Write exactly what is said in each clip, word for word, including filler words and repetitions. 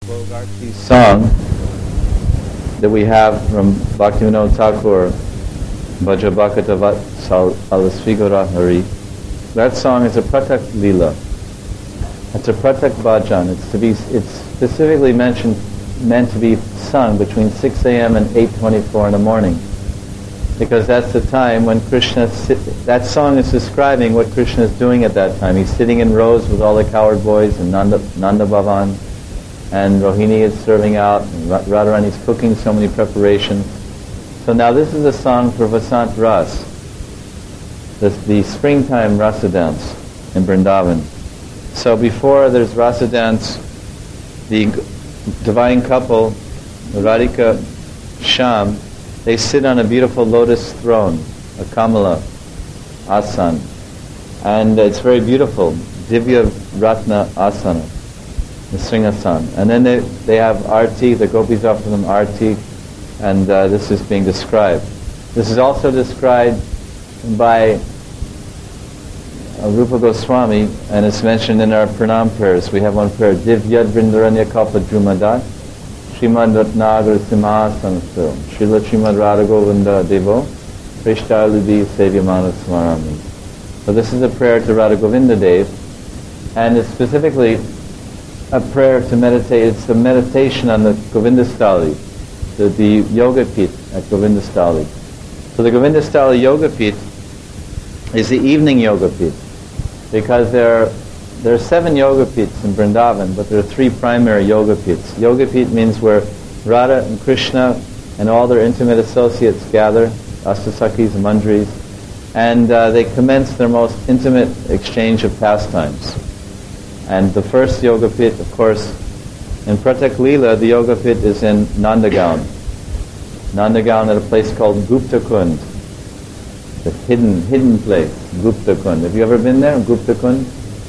Bogarti song that we have from Bhaktivinoda Thakur, Bhajabhakata Alasvigara Hari. That song is a Pratak Leela. It's a Pratak Bhajan. It's to be. It's specifically mentioned, meant to be sung between six a.m. and eight twenty-four in the morning, because that's the time when Krishna. Sit, that song is describing what Krishna is doing at that time. He's sitting in rows with all the cowherd boys in Nanda, Nanda Bhavan, and Rohini is serving out, and Radharani is cooking so many preparations. So now this is a song for Vasant Ras, the, the springtime rasa dance in Vrindavan. So before there's rasa dance, the divine couple, Radhika Sham, they sit on a beautiful lotus throne, a Kamala Asan, and it's very beautiful, Divya Ratna Asana, the Singhasan. And then they, they have arti, the gopis offer them arti, and uh, this is being described. This is also described by uh, Rupa Goswami, and it's mentioned in our pranam prayers. We have one prayer, Divyad Vrindaranya Kalpa Drumadat, Srimad Ratnagar Simhasanastu, Srila Srimad Radha Govinda Devo, Prishtaludi Sevyamana Smarami. So this is a prayer to Radha Govinda Dev, and it's specifically a prayer to meditate. It's a meditation on the Govindastali, the, the Yoga Pit at Govindastali. So the Govindastali Yoga Pit is the evening Yoga Pit, because there are, there are seven Yoga Pits in Vrindavan, but there are three primary Yoga Pits. Yoga Pit means where Radha and Krishna and all their intimate associates gather, Astasakis and Manjaris, and uh, they commence their most intimate exchange of pastimes. And the first Yoga Pit, of course, in Pratak Leela, the Yoga Pit is in Nandagaon. Nandagaon at a place called Gupta Kund. The hidden, hidden place, Gupta Kund. Have you ever been there, Gupta Kund?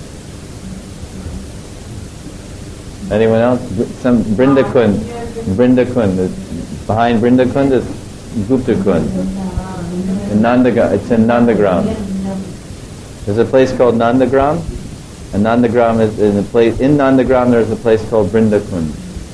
Anyone else? Some Brinda Kund. Brinda Kund. Behind Brinda Kund is Gupta Kund. In Nandaga, it's in Nandagram. There's a place called Nandagram. And Nandagram is in a place in Nandagram. There's a place called Brindakund,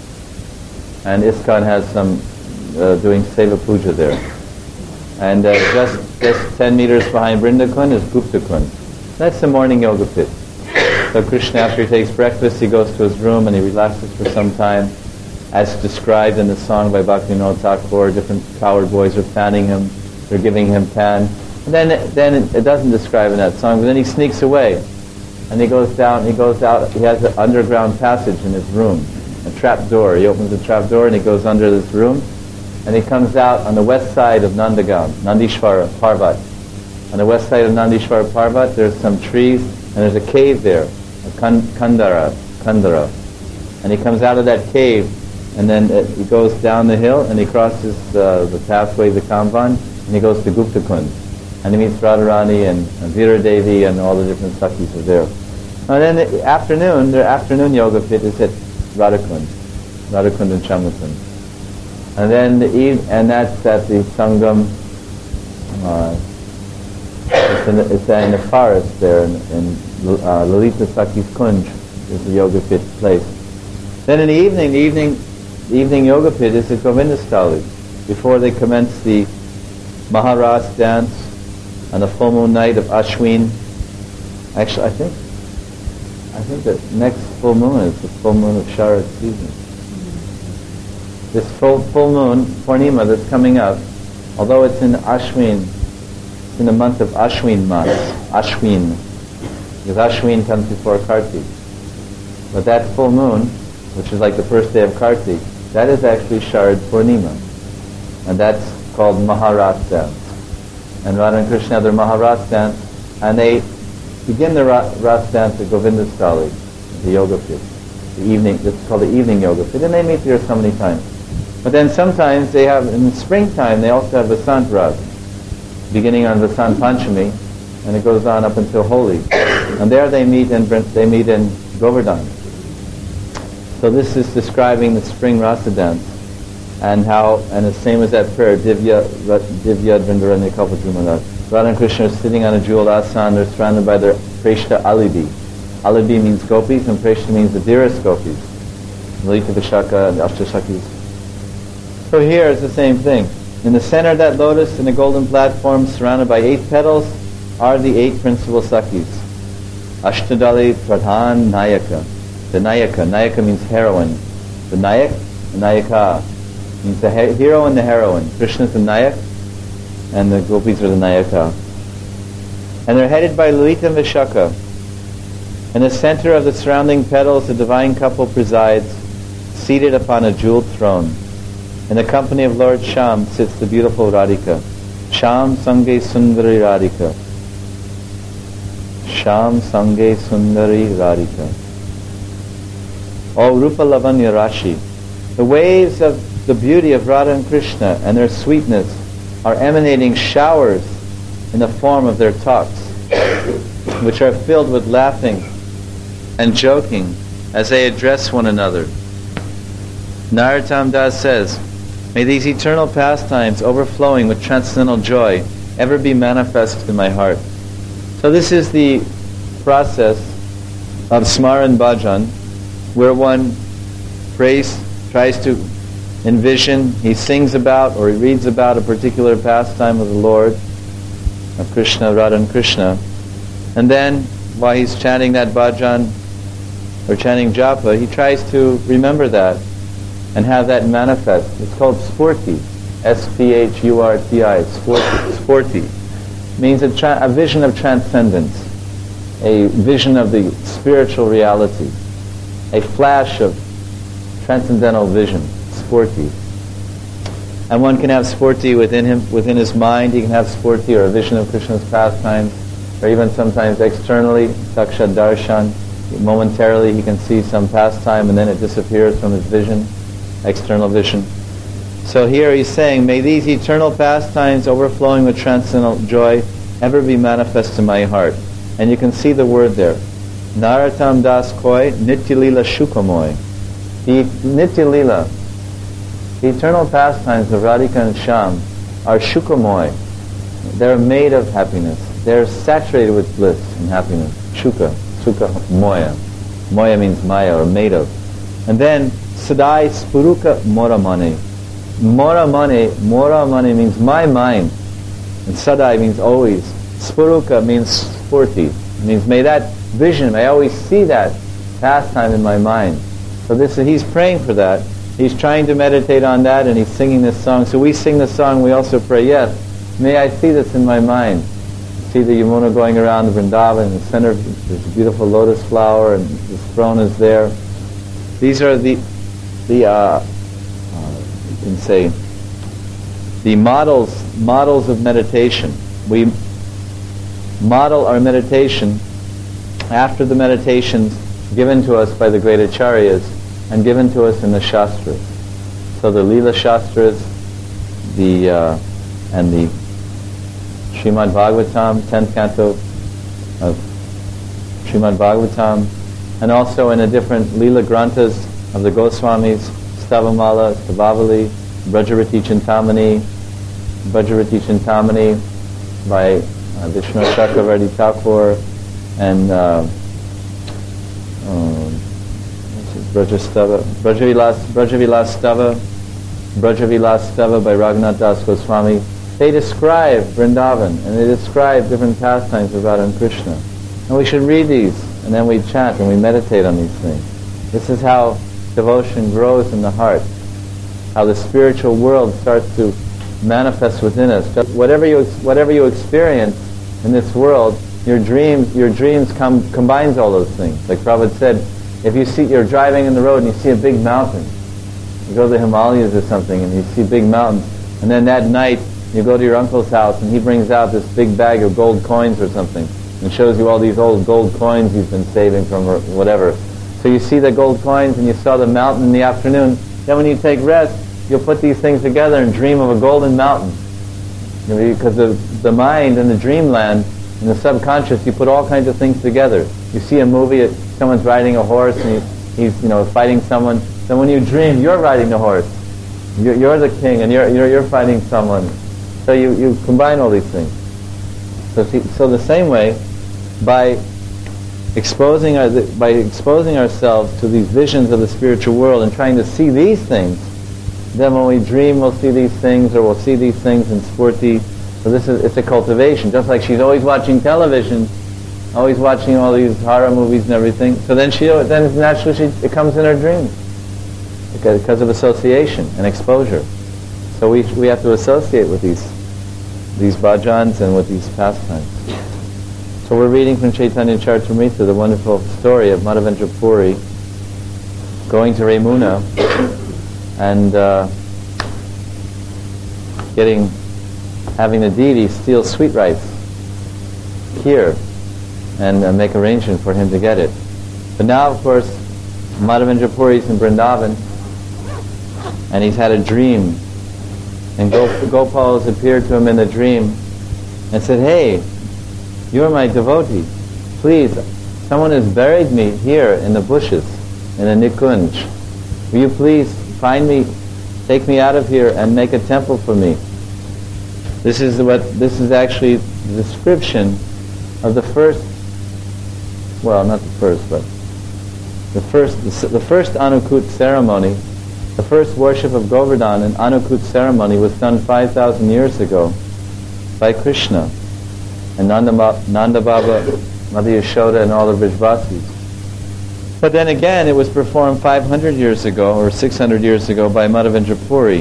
and ISKCON has some uh, doing Seva Puja there. And uh, just just ten meters behind Brindakund is Guptakund. That's the morning Yoga Pit. So Krishna, after he takes breakfast, he goes to his room and he relaxes for some time, as described in the song by Bhaktivinoda Thakur. Different cowherd boys are fanning him; they're giving him pan. And then then it, it doesn't describe in that song, but then he sneaks away. And he goes down, he goes out, he has an underground passage in his room, a trap door. He opens the trap door and he goes under this room, and he comes out on the west side of Nandagaon, Nandishvara Parvat. On the west side of Nandishvara Parvat, there's some trees, and there's a cave there, a Kandara, Kandara. And he comes out of that cave, and then it, he goes down the hill, and he crosses uh, the pathway, the Kamvan, and he goes to Gupta Kund. And he meets Radharani and, and Veera Devi and all the different Sakis are there. And then the afternoon, their afternoon Yoga Pit is at Radhakund, Radhakund and Chamakund. And then the eve, and that's at the Sangam. Uh, it's, in the, it's in the forest there, in, in uh, Lalita Saki's Kunj is the Yoga Pit place. Then in the evening, the evening, the evening Yoga Pit is at Govindastali, before they commence the Maharas dance on the full moon night of Ashwin. Actually, I think I think the next full moon is the full moon of Sharad season. This full full moon, Purnima, that's coming up, although it's in Ashwin, it's in the month of Ashwin Mas, Ashwin, because Ashwin comes before Kartik. But that full moon, which is like the first day of Kartik, that is actually Sharad Purnima, and that's called Maharas dance. And Radha and Krishna have their Maharas dance, and they begin their ra- Ras dance at Govindastali, the Yoga Pit, the evening. It's called the evening Yoga Pit, and they meet there so many times. But then sometimes they have, in the springtime, they also have Vasant Ras, beginning on Vasant Panchami, and it goes on up until Holi. And there they meet in they meet in Govardhan. So this is describing the spring Rasa dance. And how, and the same as that prayer, Divya Divya Vrindaranya Kalpadrumanat. Radha and Krishna are sitting on a jeweled asan. They're surrounded by their Preshta Alibi. Alibi means gopis, and Preshta means the dearest gopis. Lalita Vishaka, and the Ashtasakis. So here it's the same thing. In the center of that lotus, in a golden platform surrounded by eight petals, are the eight principal Sakis. Ashtadali Pradhan Nayaka. The Nayaka. Nayaka means heroine. The Nayak, the Nayaka, means the he- hero and the heroine. Krishna is the Nayak, and the gopis are the Nayaka. And they're headed by Lalita and Vishaka. In the center of the surrounding petals, the divine couple presides, seated upon a jeweled throne. In the company of Lord Sham sits the beautiful Radhika. Sham Sange Sundari Radhika. Sham Sange Sundari Radhika. O Rupa Lavanya Rashi. The waves of the beauty of Radha and Krishna and their sweetness are emanating showers in the form of their talks, which are filled with laughing and joking as they address one another. Narottam Das says, may these eternal pastimes overflowing with transcendental joy ever be manifest in my heart. So this is the process of Smaran Bhajan, where one prays, tries to envision, he sings about or he reads about a particular pastime of the Lord, of Krishna, Radha and Krishna, and then while he's chanting that bhajan or chanting japa, he tries to remember that and have that manifest. It's called spurti, S P H U R T I, spurti. Spurti means a, tra- a vision of transcendence, a vision of the spiritual reality, a flash of transcendental vision, spurti. And one can have spurti within him, within his mind. He can have spurti or a vision of Krishna's pastimes, or even sometimes externally, sakshat darshan. Momentarily he can see some pastime and then it disappears from his vision, external vision. So here he's saying, may these eternal pastimes overflowing with transcendental joy ever be manifest in my heart. And you can see the word there. Narottam Das Koi Nityalila Shukamoy. The Nityalila, the eternal pastimes of Radhika and Sham are Shukamoy. They're made of happiness. They're saturated with bliss and happiness. Shuka, Sukha Moya. Moya means Maya, or made of. And then Sadai Spuruka Moramane. Moramane, Moramane means my mind. And Sadai means always. Spuruka means spurti. It means may that vision, may I always see that pastime in my mind. So this is, he's praying for that. He's trying to meditate on that and he's singing this song. So we sing the song, we also pray, yes, may I see this in my mind. See the Yamuna going around the Vrindavan, in the center there's a beautiful lotus flower and this throne is there. These are the, the uh, uh, you can say, the models, models of meditation. We model our meditation after the meditations given to us by the great acharyas and given to us in the Shastras. So the Leela Shastras, the uh, and the Srimad Bhagavatam, tenth canto of Srimad Bhagavatam, and also in the different Leela Granthas of the Goswamis, Stavamala, Stavavali, Brajarati Chintamani, Brajarati Chintamani by uh, Vishnu Chakravarti Thakur, and uh, um, Brajastava, Brajavilas, Brajavilas Stava, Brajavilas Stava by Raghunath Das Goswami. They describe Vrindavan and they describe different pastimes of Radha and Krishna. And we should read these and then we chant and we meditate on these things. This is how devotion grows in the heart, how the spiritual world starts to manifest within us. Whatever you whatever you experience in this world, your dreams your dreams come combines all those things. Like Prabhupada said, if you see you're driving in the road and you see a big mountain, you go to the Himalayas or something and you see big mountains, and then that night you go to your uncle's house and he brings out this big bag of gold coins or something and shows you all these old gold coins he's been saving from or whatever. So you see the gold coins and you saw the mountain in the afternoon. Then when you take rest, you'll put these things together and dream of a golden mountain. You know, because the, the mind and the dreamland and the subconscious, you put all kinds of things together. You see a movie, someone's riding a horse and he, he's you know fighting someone. Then when you dream, you're riding the horse. You're, you're the king and you're, you're, you're fighting someone. So you, you combine all these things. So, see, so the same way, by exposing our, by exposing ourselves to these visions of the spiritual world and trying to see these things, then when we dream we'll see these things, or we'll see these things in spurti. So this is, it's a cultivation, just like she's always watching television, always watching all these horror movies and everything. So then she, then naturally she, it comes in her dreams because, because of association and exposure. So we we have to associate with these these bhajans and with these pastimes. So we're reading from Chaitanya Charitamrita the wonderful story of Madhavendra Puri going to Ramuna and uh, getting, having the deity steal sweet rice here and uh, make arrangement for him to get it. But now, of course, Madhavendra Puri is in Vrindavan and he's had a dream, and Gop- Gopal has appeared to him in the dream and said, "Hey, you're my devotee. Please, someone has buried me here in the bushes, in a Nikunj. Will you please find me, take me out of here and make a temple for me?" This is what, this is actually the description of the first, well, not the first, but the first, the, the first Anukut ceremony. The first worship of Govardhan and Anukut ceremony was done five thousand years ago by Krishna and Nanda, Nanda Baba, Mother Yashoda, and all the Vrijvasis. But then again, it was performed five hundred years ago, or six hundred years ago, by Madhavendra Puri.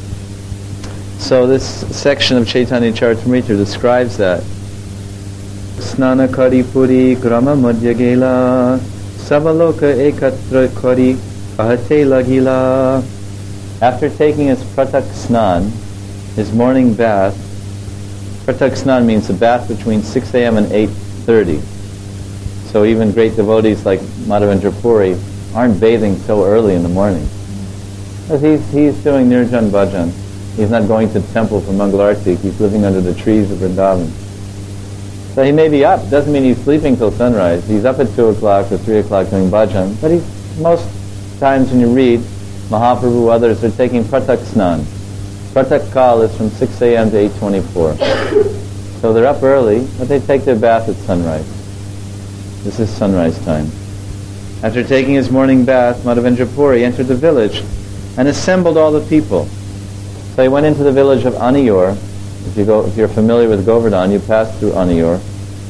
So this section of Chaitanya Charitamrita describes that. Snana kari puri grama madhya gela sabaloka ekatra kari ahate lagila. After taking his pratak snan, his morning bath, pratak snan means a bath between six a.m. and eight thirty. So even great devotees like Madhavendra Puri aren't bathing so early in the morning. Because he's, he's doing Nirjan Bhajan. He's not going to the temple for Mangalarti. He's living under the trees of Vrindavan. So he may be up. Doesn't mean he's sleeping till sunrise. He's up at two o'clock or three o'clock doing bhajan. But he's, most times when you read, Mahaprabhu, others, they're taking pratak snan. Pratak kal is from six a.m. to eight twenty-four. So they're up early, but they take their bath at sunrise. This is sunrise time. After taking his morning bath, Madhavendra Puri entered the village and assembled all the people. So he went into the village of Aniyor. If you go, if you're familiar with Govardhan, you pass through Aniyor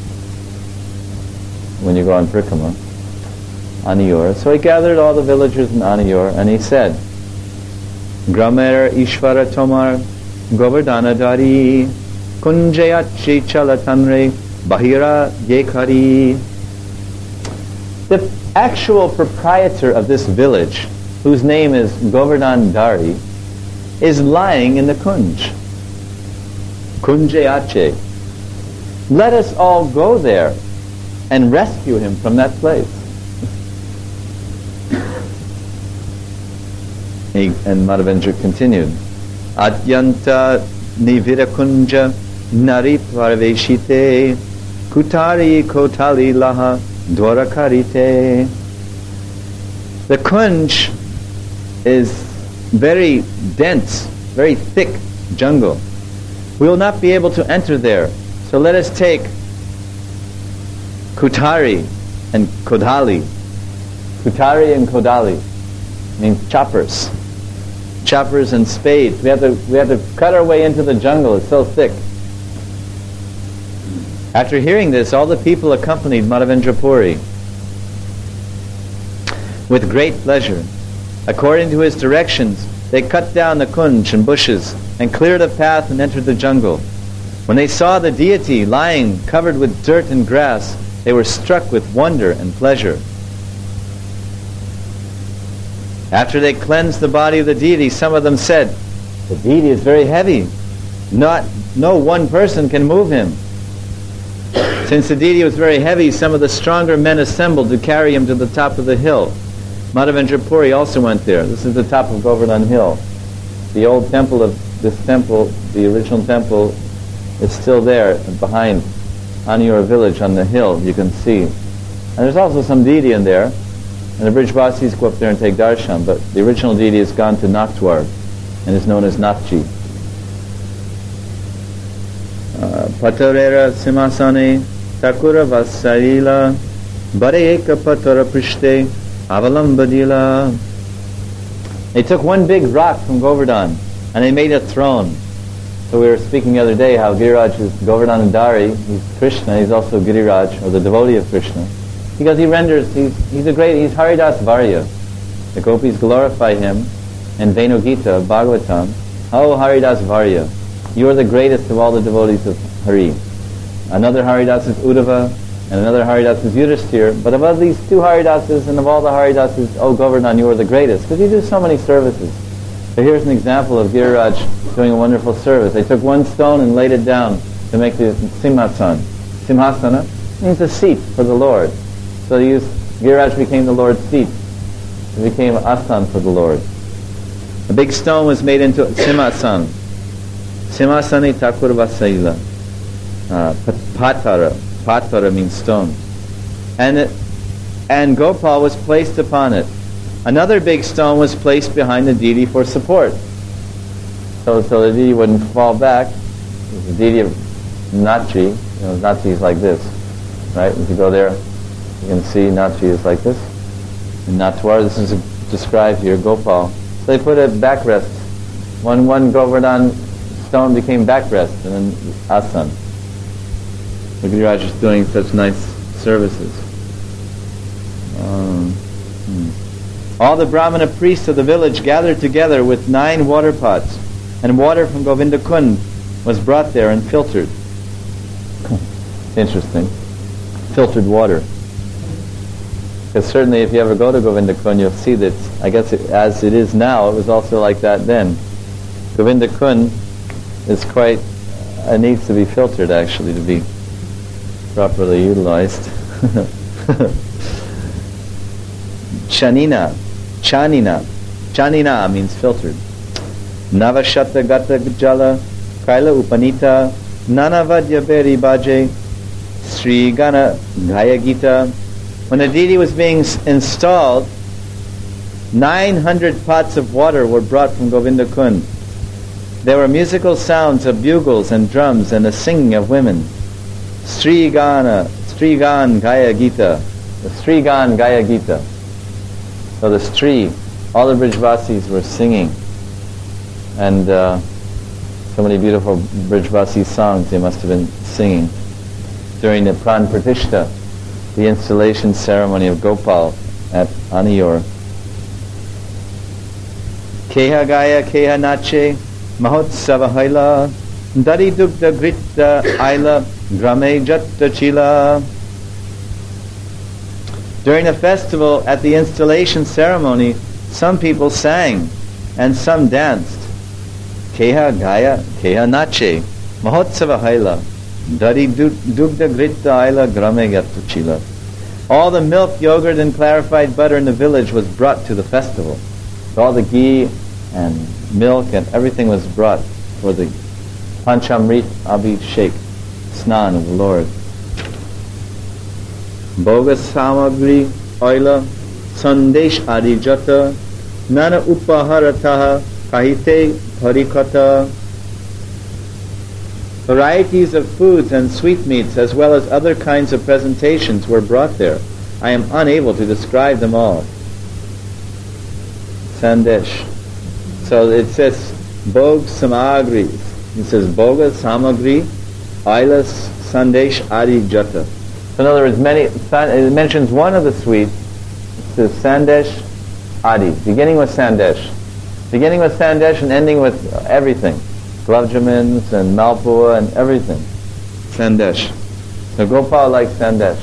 when you go on Prikrama. Aniyor. So he gathered all the villagers in Aniyor and he said, Gramer Ishvara Tomar Govardhana Dari Kunjayachi Chalatanre Bahira Yekhari. The actual proprietor of this village, whose name is Govardhan Dari, is lying in the Kunj. Kunjayache. Let us all go there and rescue him from that place. He, and Madhavendra continued, Atyanta nivira kunja narit varveshite kutari kotali laha dwarakarite. The kunj is very dense, very thick jungle. We will not be able to enter there. So let us take kutari and kodali. Kutari and kodali means choppers. Choppers and spades. We have to we have to cut our way into the jungle. It's so thick. After hearing this, all the people accompanied Madhavendra Puri with great pleasure. According to his directions, they cut down the kunj and bushes and cleared a path and entered the jungle. When they saw the deity lying covered with dirt and grass, they were struck with wonder and pleasure. After they cleansed the body of the deity, some of them said, the deity is very heavy. Not, no one person can move him. Since the deity was very heavy, some of the stronger men assembled to carry him to the top of the hill. Madhavendra Puri also went there. This is the top of Govardhan Hill. The old temple of this temple, the original temple, is still there behind Aniyor village on the hill, you can see. And there's also some deity in there. And the Brijvasis go up there and take darshan, but the original deity has gone to Naktwar and is known as Nathji. Patarera Simasane Takura Vasarila Barayeka patara prishte avalambadila. They took one big rock from Govardhan and they made a throne. So we were speaking the other day how Giriraj is Govardhan Dari. He's Krishna. He's also Giriraj, or the devotee of Krishna, because he renders. He's he's a great. He's Haridas Varya. The gopis glorify him in Venu Gita, Bhagavatam. Oh Haridas Varya, you are the greatest of all the devotees of Hari. Another Haridas is Uddhava, and another Haridas is Yudhishthir. But above these two Haridasas and of all the Haridasas, oh Govardhan, you are the greatest, because you do so many services. So here's an example of Giriraj doing a wonderful service. They took one stone and laid it down to make the Simhasan. Simhasana means a seat for the Lord. So they used, Giriraj became the Lord's seat. It became an asan for the Lord. A big stone was made into Simhasan. Simhasani Thakur Vasaila. Uh, patara. Patara means stone. And it, and Gopal was placed upon it. Another big stone was placed behind the deity for support. So so the deity wouldn't fall back. The deity of Nachi, you know, Nachi is like this. Right? If you go there, you can see Nachi is like this. In Natwar, this is described here, Gopal. So they put a backrest. One one Govardhan stone became backrest and then asan. The Giriraj is doing such nice services. Um, hmm. All the Brahmana priests of the village gathered together with nine water pots, and water from Govinda Kund was brought there and filtered. It's interesting. Filtered water. Because certainly if you ever go to Govinda Kund, you'll see that, I guess it, as it is now, it was also like that then. Govinda Kund is quite, uh, needs to be filtered actually to be properly utilized. Chanina. Chanina. Chanina means filtered. Navashata gata jala kaila upanita nanavadya beri baje Sri Gana Gaya Gita. When the deity was being s- installed, nine hundred pots of water were brought from Govinda Kund. There were musical sounds of bugles and drums and the singing of women. Sri Gana, Sri Gan Gaya Gita. The Sri Gan Gaya Gita. So the Stri, all the Brijvasis were singing, and uh, so many beautiful Brijvasi songs they must have been singing during the Pran Pratishta, the installation ceremony of Gopal at Aniyor. Keha Gaya Keha Nache Mahotsava Haila Dari Dugda Grita Aila Grame Jatta Chila. During the festival, at the installation ceremony, some people sang and some danced. Keha Gaya, Keha Nache, Mahotsava Haila, Dari Dugda Grita Aila Grame Chila. All the milk, yogurt, and clarified butter in the village was brought to the festival. So all the ghee and milk and everything was brought for the Panchamrit Abhishek, Snan of the Lord. Boga samagri oila sandesh adi jata nana upaharataha kahite parikata. Varieties of foods and sweetmeats as well as other kinds of presentations were brought there. I am unable to describe them all. Sandesh. So it says Bog samagri. It says Boga samagri oila sandesh adi jata. In other words, many, it mentions one of the sweets. It says Sandesh Adi, beginning with Sandesh. Beginning with Sandesh and ending with everything. Glavjamins and Malpua and everything. Sandesh. So Gopal likes Sandesh.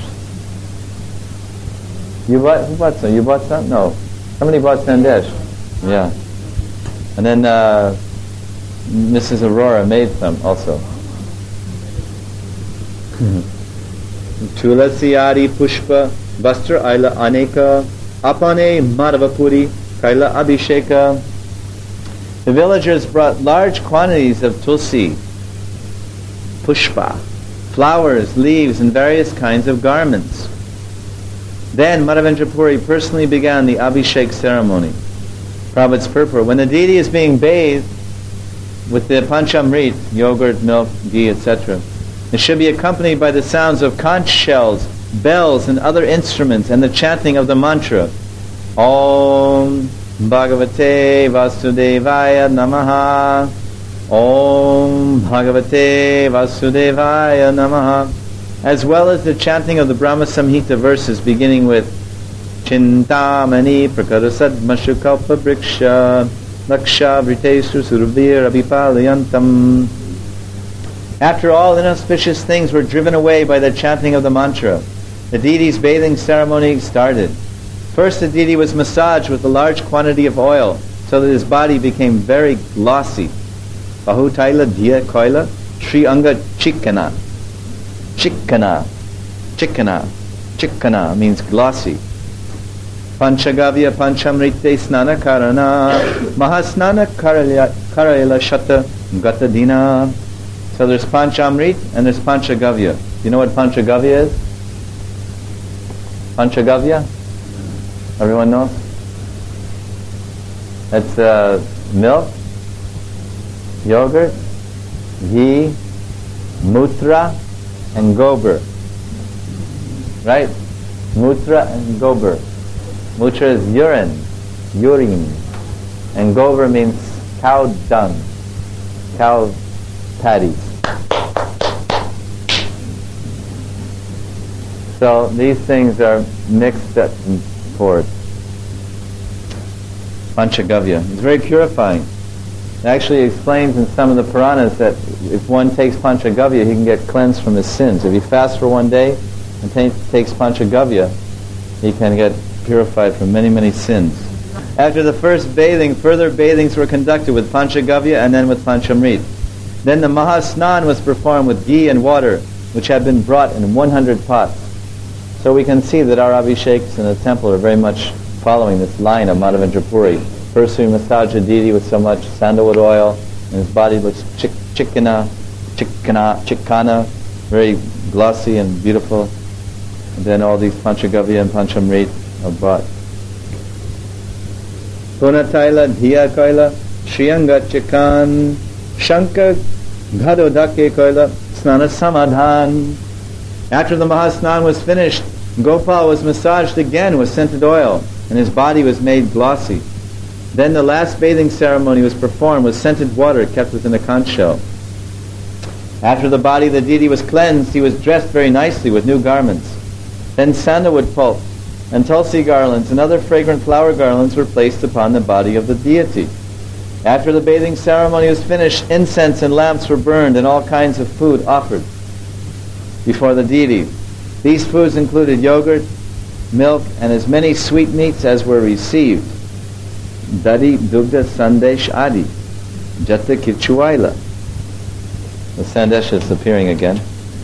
You bought, who bought some? You bought some? No. Somebody bought Sandesh. Yeah. And then uh, Missus Aurora made some also. Tulasi Adi Pushpa Vastra Aila Aneka Apane Madhavapuri Kaila Abhisheka. The villagers brought large quantities of tulsi, pushpa, flowers, leaves, and various kinds of garments. Then Madhavendra Puri personally began the Abhishek ceremony. Prabhupada's purport. When the deity is being bathed with the Panchamrit, yogurt, milk, ghee, et cetera, it should be accompanied by the sounds of conch shells bells and other instruments and the chanting of the mantra, Om Bhagavate Vasudevaya Namaha, Om Bhagavate Vasudevaya Namaha, as well as the chanting of the Brahma Samhita verses beginning with Chintamani Prakarasad Mashukalpa Briksha Laksha Vritesu Survir Abhipalayantam. After all inauspicious things were driven away by the chanting of the mantra, the deity's bathing ceremony started. First, the deity was massaged with a large quantity of oil so that his body became very glossy. Bahutaila Dhya Koila Sri Anga Chikana. Chikana. Chikana. Chikana means glossy. Panchagavya Panchamrite Snana Karana Mahasnana Karayala Shata Gatadina. So there's Panchamrit and there's Panchagavya. You know what Panchagavya is? Panchagavya? Everyone knows? It's uh, milk, yogurt, ghee, mutra, and gobar. Right? Mutra and gobar. Mutra is urine, urine. And gobar means cow dung, cow patties. So these things are mixed up and poured. Panchagavya. It's very purifying. It actually explains in some of the Puranas that if one takes Panchagavya, he can get cleansed from his sins. If he fasts for one day and t- takes Panchagavya, he can get purified from many, many sins. After the first bathing, further bathings were conducted with Panchagavya and then with Panchamrit. Then the Mahasnan was performed with ghee and water, which had been brought in one hundred pots. So we can see that our Abhisheks in the temple are very much following this line of Madhavendra Puri. First we massage the deity with so much sandalwood oil, and his body looks chick, chickana, chickana, chickana, very glossy and beautiful. And then all these Panchagavya and Panchamrit are brought. Punataila Dhiya Kaila Shriyanga Chikan Shanka Ghadodake Kaila Snana Samadhan. After the Mahasnan was finished, Gopal was massaged again with scented oil, and his body was made glossy. Then the last bathing ceremony was performed with scented water kept within a conch shell. After the body of the deity was cleansed, he was dressed very nicely with new garments. Then sandalwood pulp and tulsi garlands and other fragrant flower garlands were placed upon the body of the deity. After the bathing ceremony was finished, incense and lamps were burned and all kinds of food offered before the deity. These foods included yogurt, milk, and as many sweetmeats as were received. Dadi Dugda Sandesh Adi Jata Kichuaila. The Sandesh is appearing again.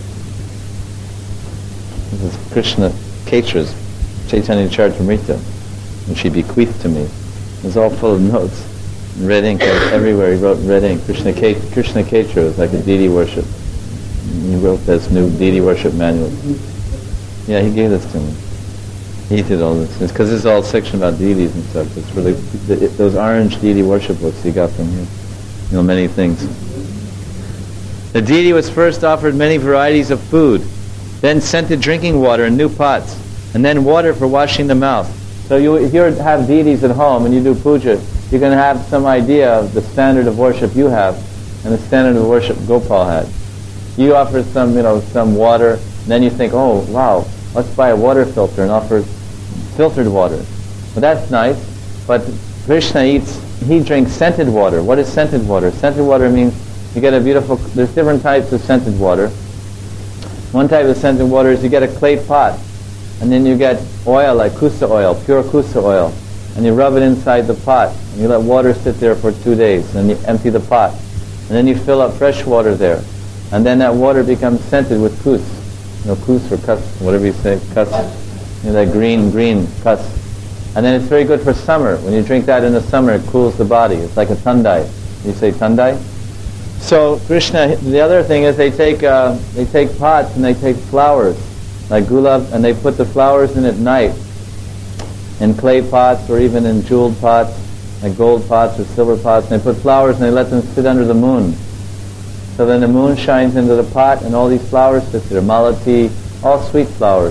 This is Krishna Ketra's Chaitanya Charitamrita, which he bequeathed to me. It's all full of notes. Red ink everywhere. He wrote red ink. Krishna Ketra, Krishna Ketra was like a deity worship. He wrote this new deity worship manual. Yeah, he gave this to me. He did all this. Because this is all section about deities and stuff. It's really the, it, those orange deity worship books he got from here. You know, many things. The deity was first offered many varieties of food, then scented drinking water in new pots, and then water for washing the mouth. So you, if you have deities at home and you do puja, you can have some idea of the standard of worship you have and the standard of worship Gopal had. You offer some, you know, some water, and then you think, oh, wow, let's buy a water filter and offer filtered water. Well, that's nice, but Krishna eats, he drinks scented water. What is scented water? Scented water means you get a beautiful, there's different types of scented water. One type of scented water is you get a clay pot, and then you get oil, like kusa oil, pure kusa oil, and you rub it inside the pot, and you let water sit there for two days, and then you empty the pot, and then you fill up fresh water there. And then that water becomes scented with kus. You know, kus or kus, whatever you say, kus. You know, that green, green kus. And then it's very good for summer. When you drink that in the summer, it cools the body. It's like a tandai. You say tandai? So Krishna, the other thing is they take uh, they take pots and they take flowers, like gulab, and they put the flowers in at night, in clay pots or even in jeweled pots, like gold pots or silver pots, and they put flowers and they let them sit under the moon. So then the moon shines into the pot and all these flowers sit there, malati, all sweet flowers.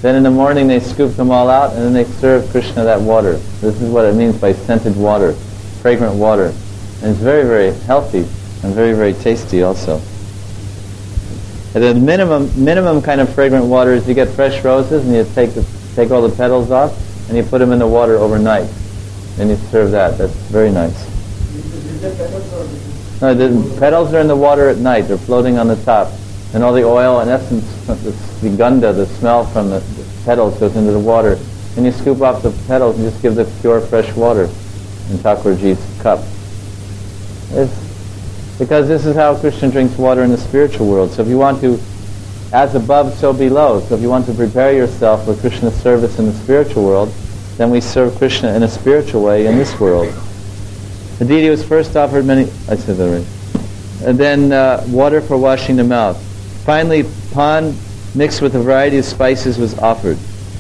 Then in the morning they scoop them all out, and then they serve Krishna that water. This is what it means by scented water, fragrant water. And it's very, very healthy and very, very tasty also. And the minimum minimum kind of fragrant water is you get fresh roses and you take the, take all the petals off and you put them in the water overnight. And you serve that. That's very nice. No, the petals are in the water at night. They're floating on the top. And all the oil and essence, the ganda, the smell from the petals goes into the water. And you scoop off the petals and just give the pure fresh water in Thakurji's cup. It's because this is how Krishna drinks water in the spiritual world. So if you want to, as above, so below. So if you want to prepare yourself for Krishna's service in the spiritual world, then we serve Krishna in a spiritual way in this world. The deity was first offered many... I said that right. And then uh, water for washing the mouth. Finally, pan mixed with a variety of spices was offered.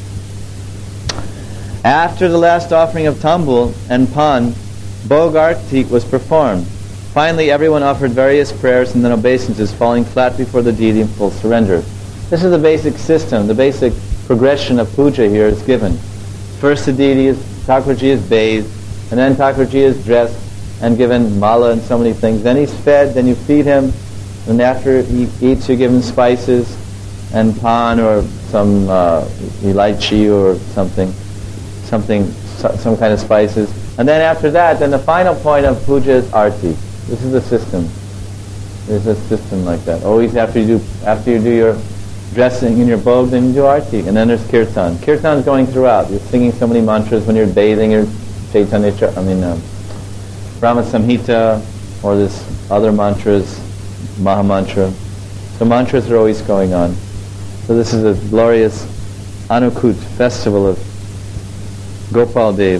After the last offering of tambul and pan, Bhogarti was performed. Finally, everyone offered various prayers and then obeisances, falling flat before the deity in full surrender. This is the basic system, the basic progression of puja here is given. First the deity is, Thakurji is bathed, and then Thakurji is dressed and given mala and so many things. Then he's fed, then you feed him, and after he eats you give him spices and pan or some uh, elaichi or something, something, so, some kind of spices. And then after that, then the final point of puja is arti. This is the system. There's a system like that. Always after you do after you do your dressing in your bhog, then you do arti, and then there's kirtan. Kirtan is going throughout. You're singing so many mantras when you're bathing. Your Chaitanya, I mean um, Brahma Samhita, or this other mantras, Maha Mantra. So mantras are always going on. So this is a glorious Anukut festival of Gopal Dev.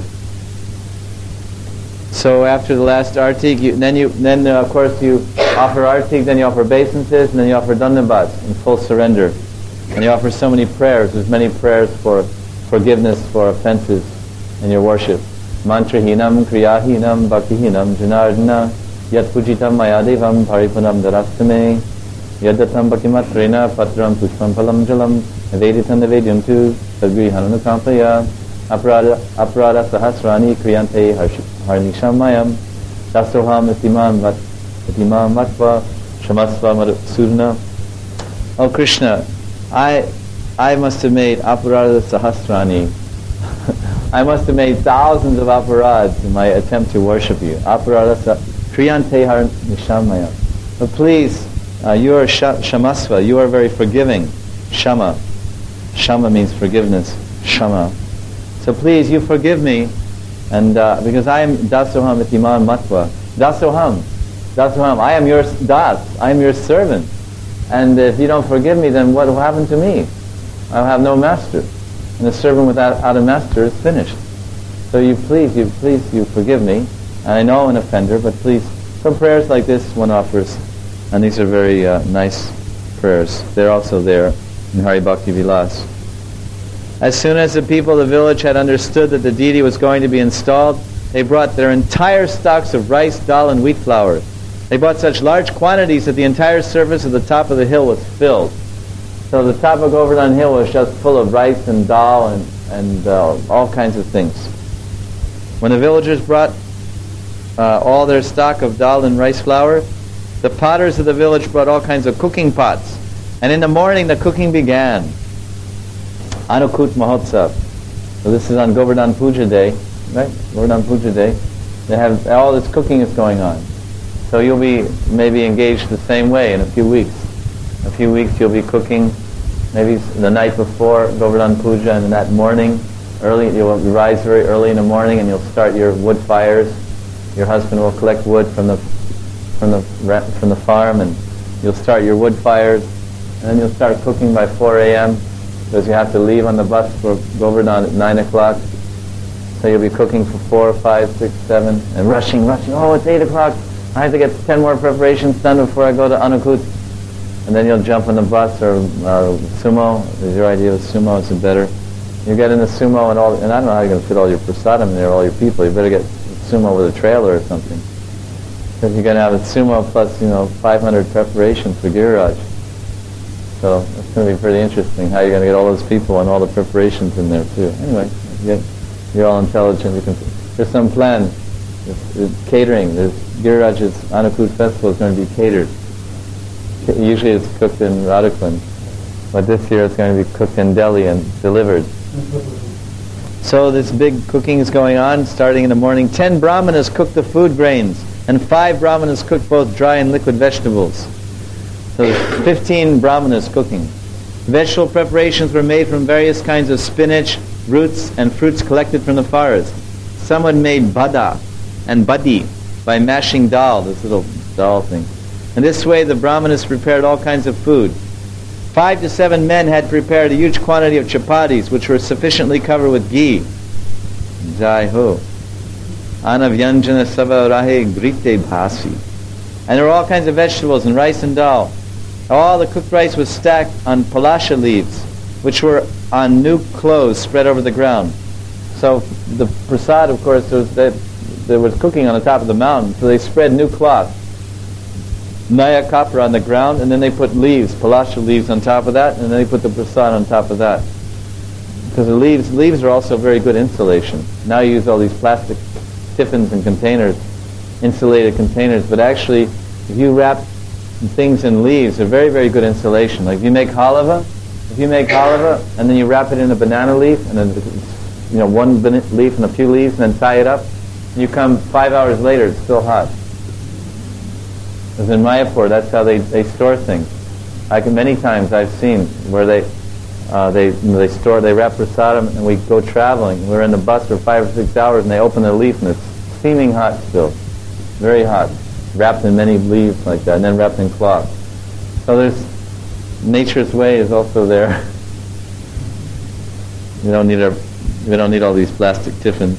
So after the last artik, you, then you, then uh, of course you offer artik, then you offer obeisances, and then you offer dandavats in full surrender, and you offer so many prayers. There's many prayers for forgiveness for offenses in your worship. Mantrahinam, kriyahinam, bhaktihinam, janardana, yat pujitam mayadevam, paripunam darastame, yadatam bhaktimatrena, patram pushpam palam jalam, veditam nevedyam tu, sadgrihanam kampaya, Aparada, aparada sahasrani kriyante harnishamayam dasoham itimam vat itimam matva shamasva madsurna. Oh Krishna, I I must have made aparada sahasrani. I must have made thousands of aparads in my attempt to worship you. Aparada kriyante harnishamayam. But please, uh, you are sh- shamasva. You are very forgiving. Shama. Shama means forgiveness. Shama. So please, you forgive me, and uh, because I am dasoham itiman matva. Dasoham, dasoham. I am your das. I am your servant. And if you don't forgive me, then what will happen to me? I'll have no master, and a servant without, without a master is finished. So you please, you please, you forgive me. And I know I'm an offender, but please, some prayers like this one offers, and these are very uh, nice prayers. They're also there in Hari Bhakti Vilas. As soon as the people of the village had understood that the deity was going to be installed, they brought their entire stocks of rice, dal, and wheat flour. They bought such large quantities that the entire surface of the top of the hill was filled. So the top of Govardhan Hill was just full of rice and dal and, and uh, all kinds of things. When the villagers brought uh, all their stock of dal and rice flour, the potters of the village brought all kinds of cooking pots. And in the morning the cooking began. Anukut Mahotsav. So this is on Govardhan Puja Day, right? Govardhan Puja Day. They have all this cooking is going on. So you'll be maybe engaged the same way in a few weeks. In a few weeks you'll be cooking, maybe the night before Govardhan Puja, and that morning, early you'll rise very early in the morning, and you'll start your wood fires. Your husband will collect wood from the from the from the farm, and you'll start your wood fires, and then you'll start cooking by four a.m. because you have to leave on the bus for Govardhan at nine o'clock. So you'll be cooking for four, five, six, seven, and rushing, rushing. Oh, it's eight o'clock. I have to get ten more preparations done before I go to Anukut. And then you'll jump on the bus or uh, sumo. Is your idea of sumo? Is it better? You get in the sumo and all, and I don't know how you're going to fit all your prasadam in there, all your people. You better get sumo with a trailer or something. Because you're going to have a sumo plus, you know, five hundred preparations for Giriraj. So it's going to be pretty interesting how you're going to get all those people and all the preparations in there too. Anyway, you get, you're all intelligent. You can, there's some plan. There's, there's catering. There's Giriraj's Annakut festival is going to be catered. Usually it's cooked in Radhakund, but this year it's going to be cooked in Delhi and delivered. So this big cooking is going on, starting in the morning. Ten brahmanas cook the food grains, and five brahmanas cook both dry and liquid vegetables. So there's fifteen brahmanas cooking. Vegetable preparations were made from various kinds of spinach, roots, and fruits collected from the forest. Someone made bada and badi by mashing dal, this little dal thing. In this way, the brahmanas prepared all kinds of food. Five to seven men had prepared a huge quantity of chapatis, which were sufficiently covered with ghee. Jai ho. Anavyanjana sava rahe grite bhasi. And there were all kinds of vegetables and rice and dal. All the cooked rice was stacked on palasha leaves, which were on new clothes spread over the ground. So the prasad, of course, there was, that, there was cooking on the top of the mountain, so they spread new cloth, naya kapra on the ground, and then they put leaves, palasha leaves on top of that, and then they put the prasad on top of that. Because the leaves, leaves are also very good insulation. Now you use all these plastic tiffins and containers, insulated containers, but actually, if you wrap things in leaves, they're very, very good insulation. Like if you make halava, if you make halava, and then you wrap it in a banana leaf, and then you know one leaf and a few leaves, and then tie it up, you come five hours later, it's still hot. Because in Mayapur, that's how they, they store things. I can, many times I've seen where they uh, they they store, they wrap prasadam, and we go traveling. We're in the bus for five or six hours, and they open the leaf, and it's steaming hot still, very hot, wrapped in many leaves like that, and then wrapped in cloth. So there's nature's way is also there. We don't need our, we don't need all these plastic tiffins.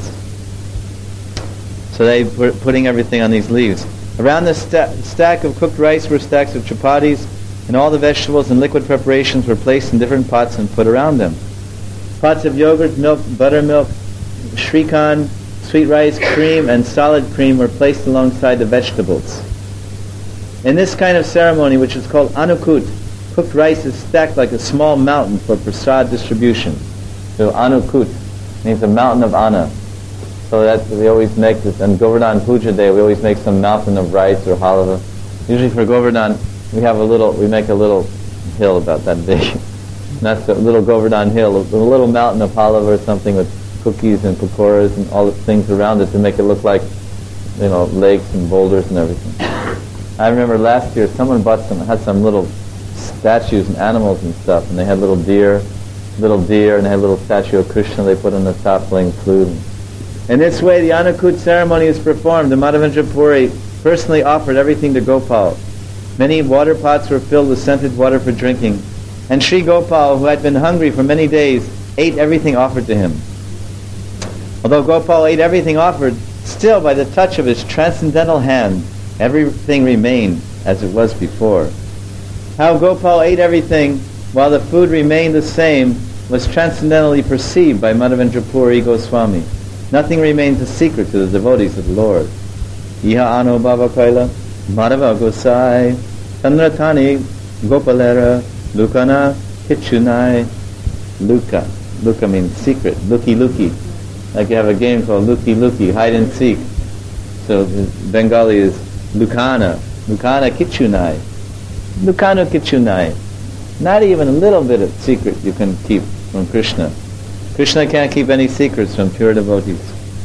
So they were putting everything on these leaves. Around the sta- stack of cooked rice were stacks of chapatis, and all the vegetables and liquid preparations were placed in different pots and put around them. Pots of yogurt, milk, buttermilk, shrikand, sweet rice, cream, and solid cream were placed alongside the vegetables. In this kind of ceremony, which is called anukut, cooked rice is stacked like a small mountain for prasad distribution. So anukut means a mountain of anna. So that we always make this, and Govardhan Puja Day, we always make some mountain of rice or halava. Usually for Govardhan, we have a little, we make a little hill about that big. And that's a little Govardhan hill, a little mountain of halava or something with cookies and pakoras and all the things around it to make it look like, you know, lakes and boulders and everything. I remember last year someone bought some, had some little statues and animals and stuff, and they had little deer, little deer, and they had a little statue of Krishna they put on the top playing flute. In this way, the Anukut ceremony is performed. The Madhavendra Puri personally offered everything to Gopal. Many water pots were filled with scented water for drinking, and Sri Gopal, who had been hungry for many days, ate everything offered to him. Although Gopal ate everything offered, still by the touch of his transcendental hand, everything remained as it was before. How Gopal ate everything while the food remained the same was transcendentally perceived by Madhavendra Puri Goswami. Nothing remains a secret to the devotees of the Lord. Iha ano bhava kaila, Madhava Gosai, Tandratani, Gopalera, Lukana, Kichunai, Luka. Luka means secret, Luki Luki. Like you have a game called Luki Luki, hide and seek. So the Bengali is Lukana, Lukana Kichunai. Lukana Kichunai. Not even a little bit of secret you can keep from Krishna. Krishna can't keep any secrets from pure devotees.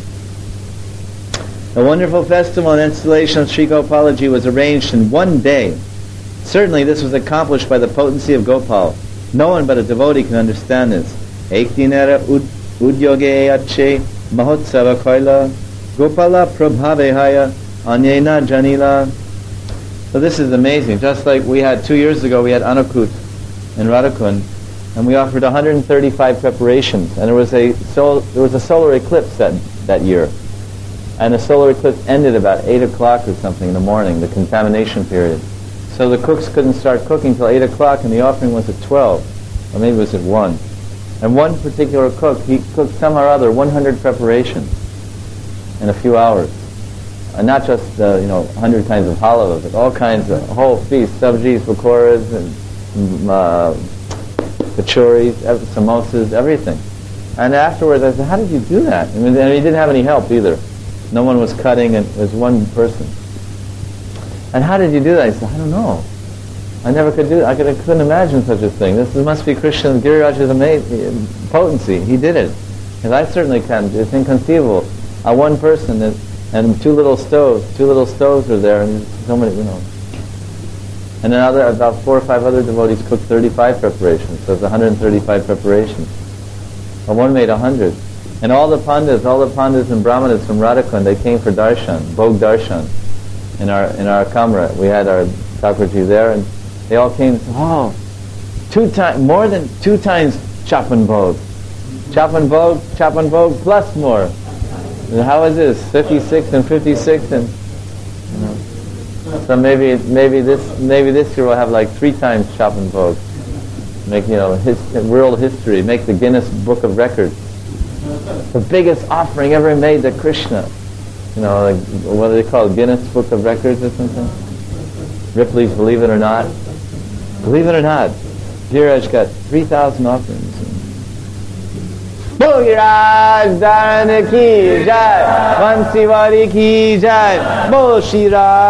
A wonderful festival and installation of Sri Gopalaji was arranged in one day. Certainly this was accomplished by the potency of Gopal. No one but a devotee can understand this. Ek dinera udyoge ache mahotsava koila Gopala prabhavehaya anyena janila. So this is amazing. Just like we had two years ago, we had Anukut in Radhakund, and we offered one hundred thirty-five preparations, and there was a sol- there was a solar eclipse that that year, and the solar eclipse ended about eight o'clock or something in the morning, the contamination period. So the cooks couldn't start cooking till eight o'clock, and the offering was at twelve, or maybe it was at one. And one particular cook, he cooked somehow or other one hundred preparations in a few hours, and not just uh, you know one hundred kinds of halava, but all kinds of a whole feast, sabjis, pakoras, and mm, uh, kachoris, ev- samosas, everything. And afterwards I said, how did you do that? I mean, and he didn't have any help either. No one was cutting, and it was one person. And how did you do that? I said, I don't know. I never could do that. I, could, I couldn't imagine such a thing. This must be Krishna, Giriraj's amazing potency. He did it. Because I certainly can't. It's inconceivable. A one person and, and two little stoves. Two little stoves were there, and so many, you know. And then other, about four or five other devotees cooked thirty-five preparations. So it's one hundred thirty-five preparations. Well, one made one hundred. And all the pandits, all the pandits and brahmanas from Radhakund, they came for darshan, bhog darshan, in our in our kamra. We had our Thakurji there, and they all came and said, oh, two times, more than two times chapan bhog. Chapan bhog, chapan bhog plus more. And how is this? fifty-six and fifty-six, and you know. So maybe maybe this maybe this year we'll have like three times chapan bhog. Make, you know, his, world history, make the Guinness Book of Records. The biggest offering ever made to Krishna. You know, like, what do they call it? Guinness Book of Records or something? Ripley's Believe It or Not. Believe it or not, Giriraj got three thousand offerings. Bhogiraj Dharana ki jai, Vansiwari ki jai, Bol Shri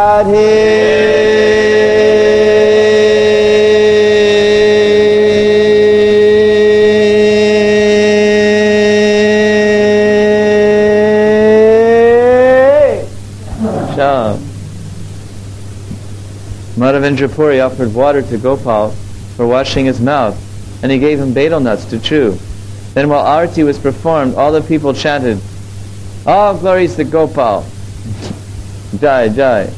Madhavendra Puri offered water to Gopal for washing his mouth, and he gave him betel nuts to chew. Then while Arati was performed, all the people chanted, all glories to Gopal. Jai, Jai.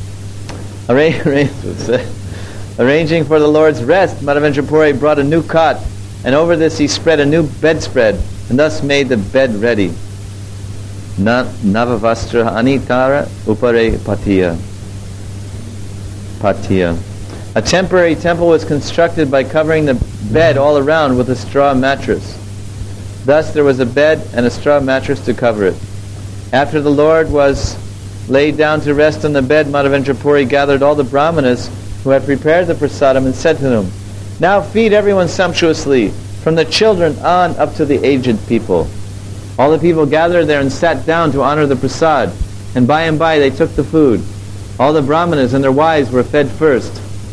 Arranging for the Lord's rest, Madhavendra Puri brought a new cot, and over this he spread a new bedspread, and thus made the bed ready. Navavastra anitara upare patiya. Patiya. A temporary temple was constructed by covering the bed all around with a straw mattress. Thus there was a bed and a straw mattress to cover it. After the Lord was laid down to rest on the bed, Madhavendra Puri gathered all the brahmanas who had prepared the prasadam and said to them, now feed everyone sumptuously, from the children on up to the aged people. All the people gathered there and sat down to honor the prasad, and by and by they took the food. All the brahmanas and their wives were fed first.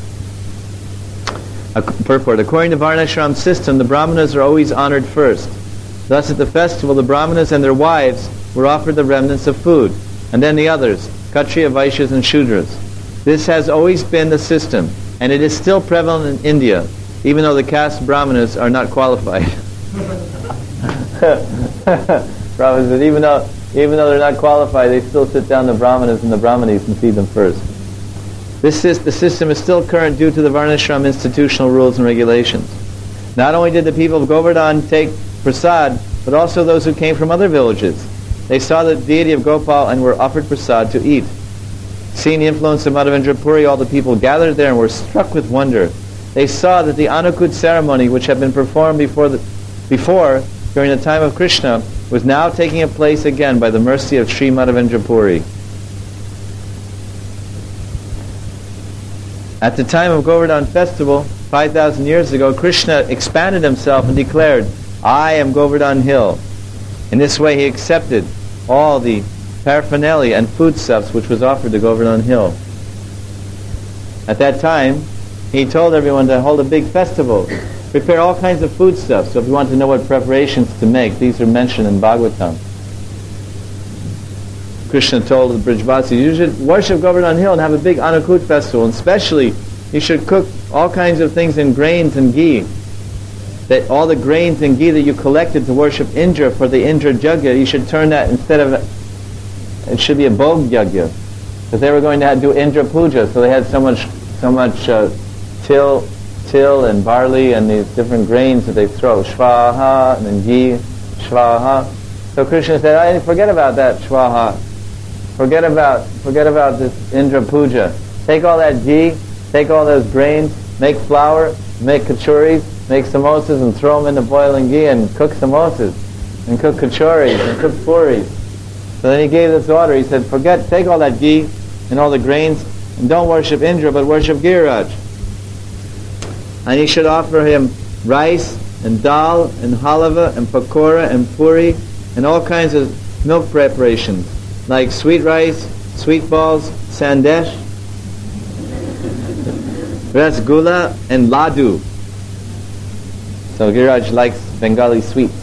A purport. According to Varnashram system, the brahmanas are always honored first. Thus at the festival, the brahmanas and their wives were offered the remnants of food, and then the others, Kshatriya, Vaishyas and Shudras. This has always been the system, and it is still prevalent in India, even though the caste brahmanas are not qualified. Brahmanas said, even though Even though they're not qualified, they still sit down the brahmanas and the brahmanis and feed them first. This is, the system is still current due to the Varnashram institutional rules and regulations. Not only did the people of Govardhan take prasad, but also those who came from other villages. They saw the deity of Gopal and were offered prasad to eat. Seeing the influence of Madhavendra Puri, all the people gathered there and were struck with wonder. They saw that the Anukut ceremony, which had been performed before, the, before during the time of Krishna, was now taking a place again by the mercy of Sri Madhavendra Puri. At the time of Govardhan festival, five thousand years ago, Krishna expanded himself and declared, I am Govardhan Hill. In this way he accepted all the paraphernalia and foodstuffs which was offered to Govardhan Hill. At that time, he told everyone to hold a big festival, prepare all kinds of foodstuffs. So if you want to know what preparations to make, these are mentioned in Bhagavatam. Krishna told the Brijvasis, you should worship Govardhan Hill and have a big Anukut festival, and especially you should cook all kinds of things in grains and ghee. That all the grains and ghee that you collected to worship Indra for the Indra Yajna, you should turn that, instead of, it should be a Bhog Yajna. Because they were going to have, do Indra Puja, so they had so much, so much uh, till, till and barley and these different grains that they throw, Shvaha and then ghee, Shvaha. So Krishna said, I forget about that Shvaha. Forget about, forget about this Indra Puja. Take all that ghee, take all those grains, make flour, make kachoris, make samosas and throw them in the boiling ghee and cook samosas and cook kachoris and cook puris. So then he gave this order. He said, forget, take all that ghee and all the grains and don't worship Indra but worship Giriraj. And he should offer him rice and dal and halava and pakora and puri and all kinds of milk preparations like sweet rice, sweet balls, sandesh, rasgula and ladu. So Giriraj likes Bengali sweets.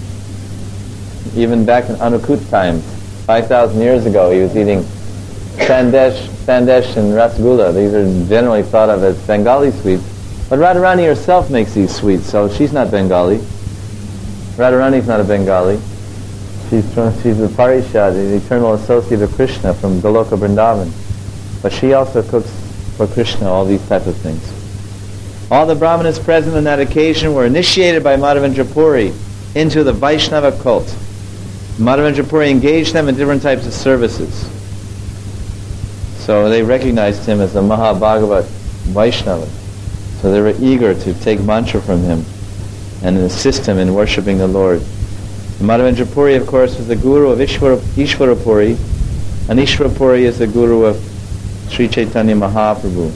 Even back in Anukut times, five thousand years ago, he was eating sandesh, sandesh and rasgula. These are generally thought of as Bengali sweets. But Radharani herself makes these sweets, so she's not Bengali. Radharani's not a Bengali. She's from, she's the Parishad, the eternal associate of Krishna from Goloka Vrindavan. But she also cooks for Krishna all these types of things. All the Brahmanas present on that occasion were initiated by Madhavendra Puri into the Vaishnava cult. Madhavendra Puri engaged them in different types of services. So they recognized him as a Mahabhagavat Vaishnava. So they were eager to take mantra from him and assist him in worshipping the Lord. And Madhavendra Puri, of course, was the guru of Ishvara, Ishvara Puri, and Ishvara Puri is the guru of Sri Chaitanya Mahaprabhu.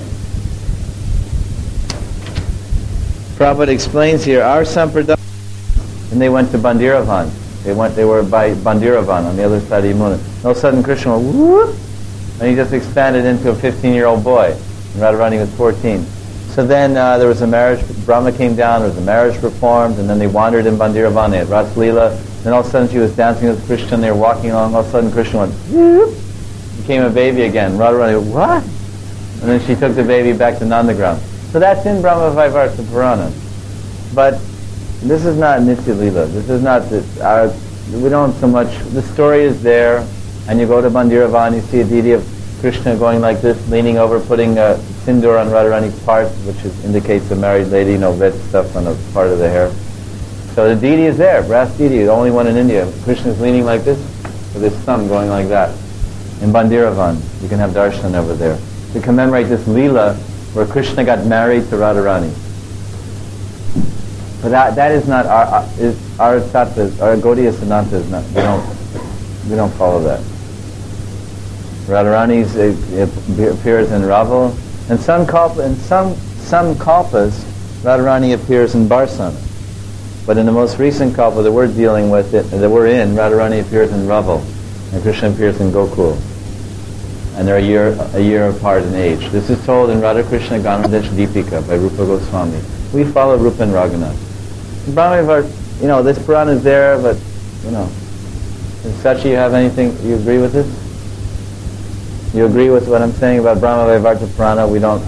Prabhupada explains here, our Sampradaya, and they went to Bandiravan. They went. They were by Bandiravan on the other side of Yamuna. All of a sudden, Krishna went, whoop, and he just expanded into a fifteen-year-old boy. And Radharani was fourteen. So then uh, there was a marriage, Brahma came down, there was a marriage performed, and then they wandered in Bandiravan, they had Ras Leela, then all of a sudden she was dancing with Krishna, and they were walking along, all of a sudden Krishna went, whoop, became a baby again. Radharani went, what? And then she took the baby back to Nandagram. So that's in Brahma Vaivarta Purana. But this is not Nitya Leela. This is not, the, our, we don't so much, the story is there, and you go to Bandiravan, you see a deity of Krishna going like this, leaning over, putting a sindoor on Radharani's part, which is, indicates a married lady, you know, red stuff on a part of the hair. So the deity is there, brass deity, the only one in India. Krishna is leaning like this, with his thumb going like that. In Bandiravan, you can have darshan over there. To commemorate this Leela, where Krishna got married to Radharani. But that, that is not our, our is our tattvas, our Gaudiya Siddhanta is not, we don't, we don't follow that. Radharani uh, appears in Raval, and some kalpa, in some some kalpas, Radharani appears in Barsana. But in the most recent kalpa that we're dealing with, it, that we're in, Radharani appears in Raval, and Krishna appears in Gokul, and they're a year a year apart in age. This is told in Radha Krishna Ganadesh Deepika by Rupa Goswami. We follow Rupa and Raghunath. Brahma, you know, this Purana is there, but you know, Sachi, you have anything? You agree with this? You agree with what I'm saying about Brahma Vaivarta Purana? We don't...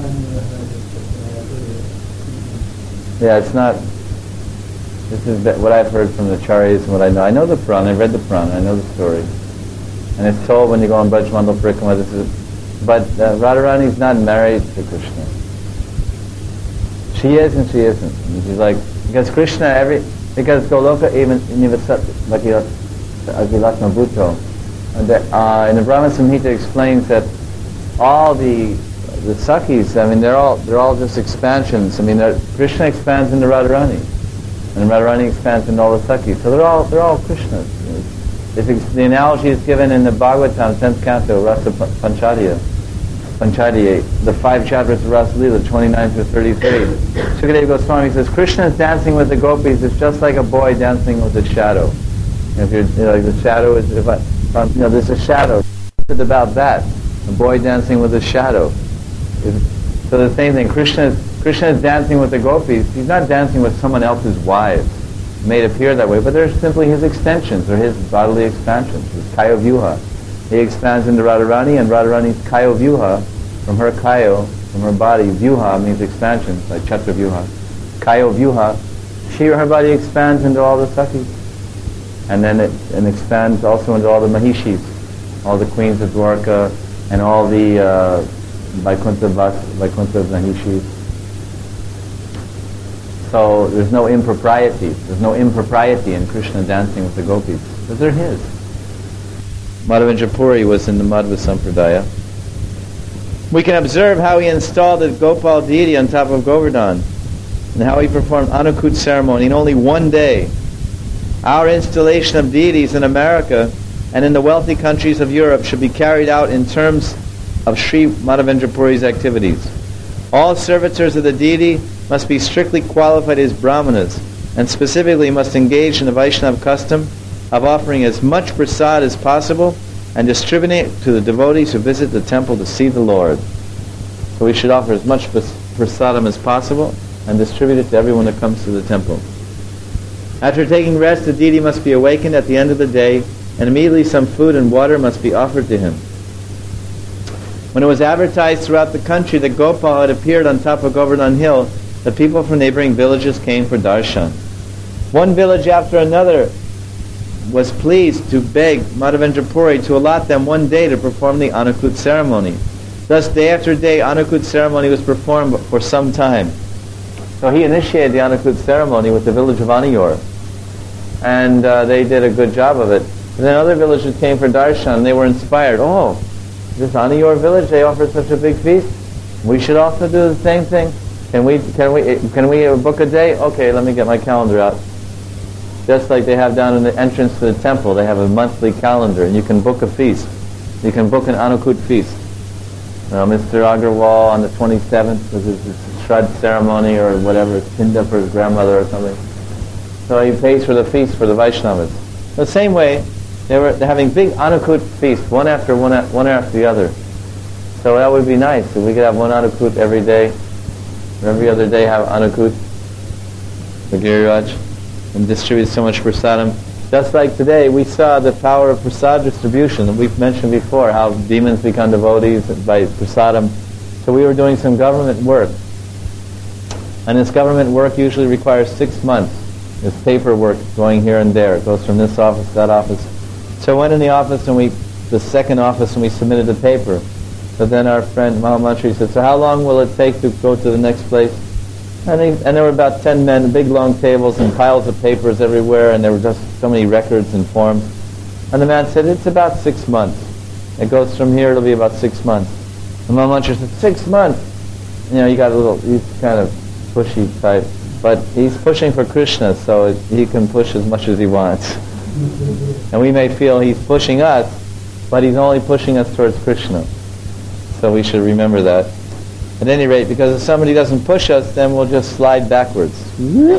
Yeah, it's not... This is what I've heard from the Acharyas and what I know. I know the Purana, I've read the Purana, I know the story. And it's told when you go on Braj Mandal Parikramā, this is... But uh, Radharani is not married to Krishna. She is and she isn't. And she's like... Because Krishna, every... Because Goloka even... Nivasat Agilatma Bhutto. And the, uh, and the Brahma Samhita explains that all the the Sakhis, I mean, they're all they're all just expansions. I mean, Krishna expands into Radharani, and Radharani expands into all the Sakhis. So they're all they're all Krishnas. If it's, the analogy is given in the Bhagavatam, tenth canto, Rasa Panchadya, Panchadya, the five chapters of Rasa Leela, twenty-nine through thirty-three. Sukadeva Goswami says Krishna is dancing with the gopis. It's just like a boy dancing with a shadow. If you're, you know, like the shadow is, if I, um, you know, there's a shadow. It's about that. A boy dancing with a shadow. If, so the same thing. Krishna is, Krishna is dancing with the gopis. He's not dancing with someone else's wives. It may appear that way, but they're simply his extensions or his bodily expansions. His Kayo Vyuha. He expands into Radharani, and Radharani's Kayo Vyuha, from her Kayo, from her body, Vyuha means expansions, like Chatra Vyuha. Kayo Vyuha, she, her body expands into all the Sakhis. And then it and expands also into all the Mahishis, all the queens of Dwarka, and all the uh, Vaikuntha Vaikuntha Mahishis. So there's no impropriety. There's no impropriety in Krishna dancing with the gopis, because they're his. Madhavendra Puri was in the Madhva Sampradaya. We can observe how he installed the Gopal deity on top of Govardhan, and how he performed Anukut ceremony in only one day. Our installation of deities in America and in the wealthy countries of Europe should be carried out in terms of Sri Madhavendra Puri's activities. All servitors of the deity must be strictly qualified as brahmanas, and specifically must engage in the Vaishnava custom of offering as much prasad as possible and distributing it to the devotees who visit the temple to see the Lord. So we should offer as much prasadam as possible and distribute it to everyone that comes to the temple. After taking rest, the deity must be awakened at the end of the day, and immediately some food and water must be offered to him. When it was advertised throughout the country that Gopal had appeared on top of Govardhan Hill, the people from neighboring villages came for darshan. One village after another was pleased to beg Madhavendra Puri to allot them one day to perform the Anukut ceremony. Thus, day after day, Anukut ceremony was performed for some time. So he initiated the Anukut ceremony with the village of Anayor, and uh, they did a good job of it. And then other villages came for darshan, and they were inspired. Oh, this Anayor village, they offer such a big feast. We should also do the same thing. Can we? Can we? Can we book a day? Okay, let me get my calendar out. Just like they have down in the entrance to the temple, they have a monthly calendar, and you can book a feast. You can book an Anukut feast. Uh, Mister Agarwal on the twenty-seventh was his, his Shrad ceremony or whatever, Tinda for his grandmother or something. So he pays for the feast for the Vaishnavas. The same way, they were they're having big Anukut feasts, one after one, one after the other. So that would be nice if we could have one Anukut every day, or every other day have Anukut, the Giriraj, and distribute so much prasadam. Just like today, we saw the power of prasad distribution that we've mentioned before, how demons become devotees by prasadam. So we were doing some government work. And this government work usually requires six months. There's paperwork going here and there. It goes from this office to that office. So I went in the office, and we, the second office, and we submitted the paper. But then our friend Mahamantri said, so how long will it take to go to the next place? And, he, and there were about ten men, big long tables and piles of papers everywhere, and there were just so many records and forms. And the man said, it's about six months. It goes from here, it'll be about six months. And Mahamantri said, six months? You know, you got a little, he's kind of pushy type. But he's pushing for Krishna, so it, he can push as much as he wants. And we may feel he's pushing us, but he's only pushing us towards Krishna. So we should remember that. At any rate, because if somebody doesn't push us, then we'll just slide backwards. You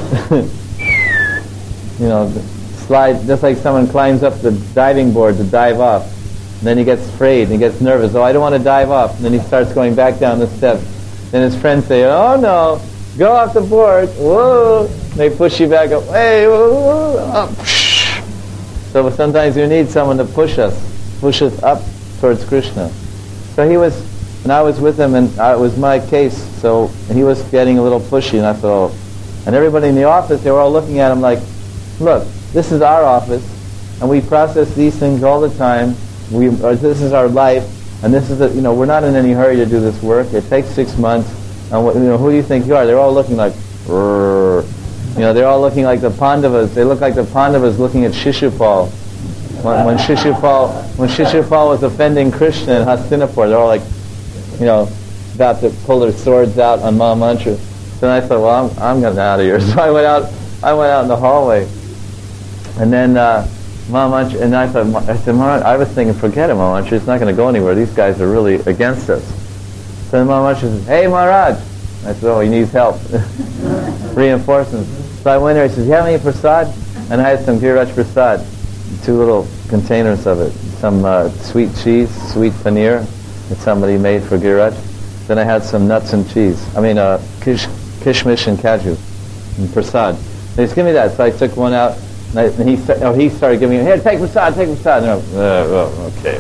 know, slide, just like someone climbs up the diving board to dive off. And then he gets afraid and he gets nervous. Oh, I don't want to dive off. And then he starts going back down the steps. Then his friends say, oh no, go off the board. Whoa. And they push you back up. Hey, whoa, whoa, up. So sometimes you need someone to push us, push us up towards Krishna. So he was, and I was with him, and uh, it was my case, so he was getting a little pushy, and I thought, oh. And everybody in the office, they were all looking at him like, look, this is our office, and we process these things all the time. We, or this is our life, and this is, the, you know, we're not in any hurry to do this work. It takes six months, and what, you know, who do you think you are? They're all looking like, Rrr. You know, they're all looking like the Pandavas. They look like the Pandavas looking at Shishupal. When, when Shishupal, when Shishupal was offending Krishna in Hastinapur, they're all like, you know, about to pull their swords out on Mahamantri. So I thought, well, I'm, I'm getting out of here. So I went out, I went out in the hallway, and then uh, Mahamantri, and I thought, I said, I was thinking, forget it, Mahamantri. It's not going to go anywhere. These guys are really against us. So then Mahamantri says, hey, Maharaj. I said, oh, he needs help. Reinforcements. So I went there. He says, you have any prasad? And I had some Giriraj prasad, two little containers of it, some uh, sweet cheese, sweet paneer that somebody made for Giriraj. Then I had some nuts and cheese. I mean, uh, kish, kishmish and kaju, and prasad. They just give me that. So I took one out, and, I, and he, oh, he started giving me, here, take prasad, take prasad. And I went, uh, oh, okay.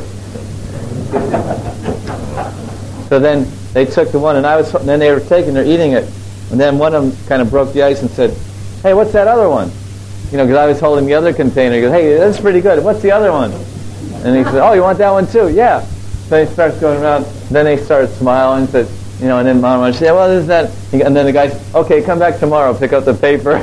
So then they took the one, and I was, and then they were taking, they're eating it, and then one of them kind of broke the ice and said, hey, what's that other one? You know, because I was holding the other container. He goes, hey, that's pretty good. What's the other one? And he said, oh, you want that one too? Yeah. So he starts going around. Then they started smiling and said, you know, and then Maharaj said, yeah, well, this is that. And then the guy said, okay, come back tomorrow, pick up the paper.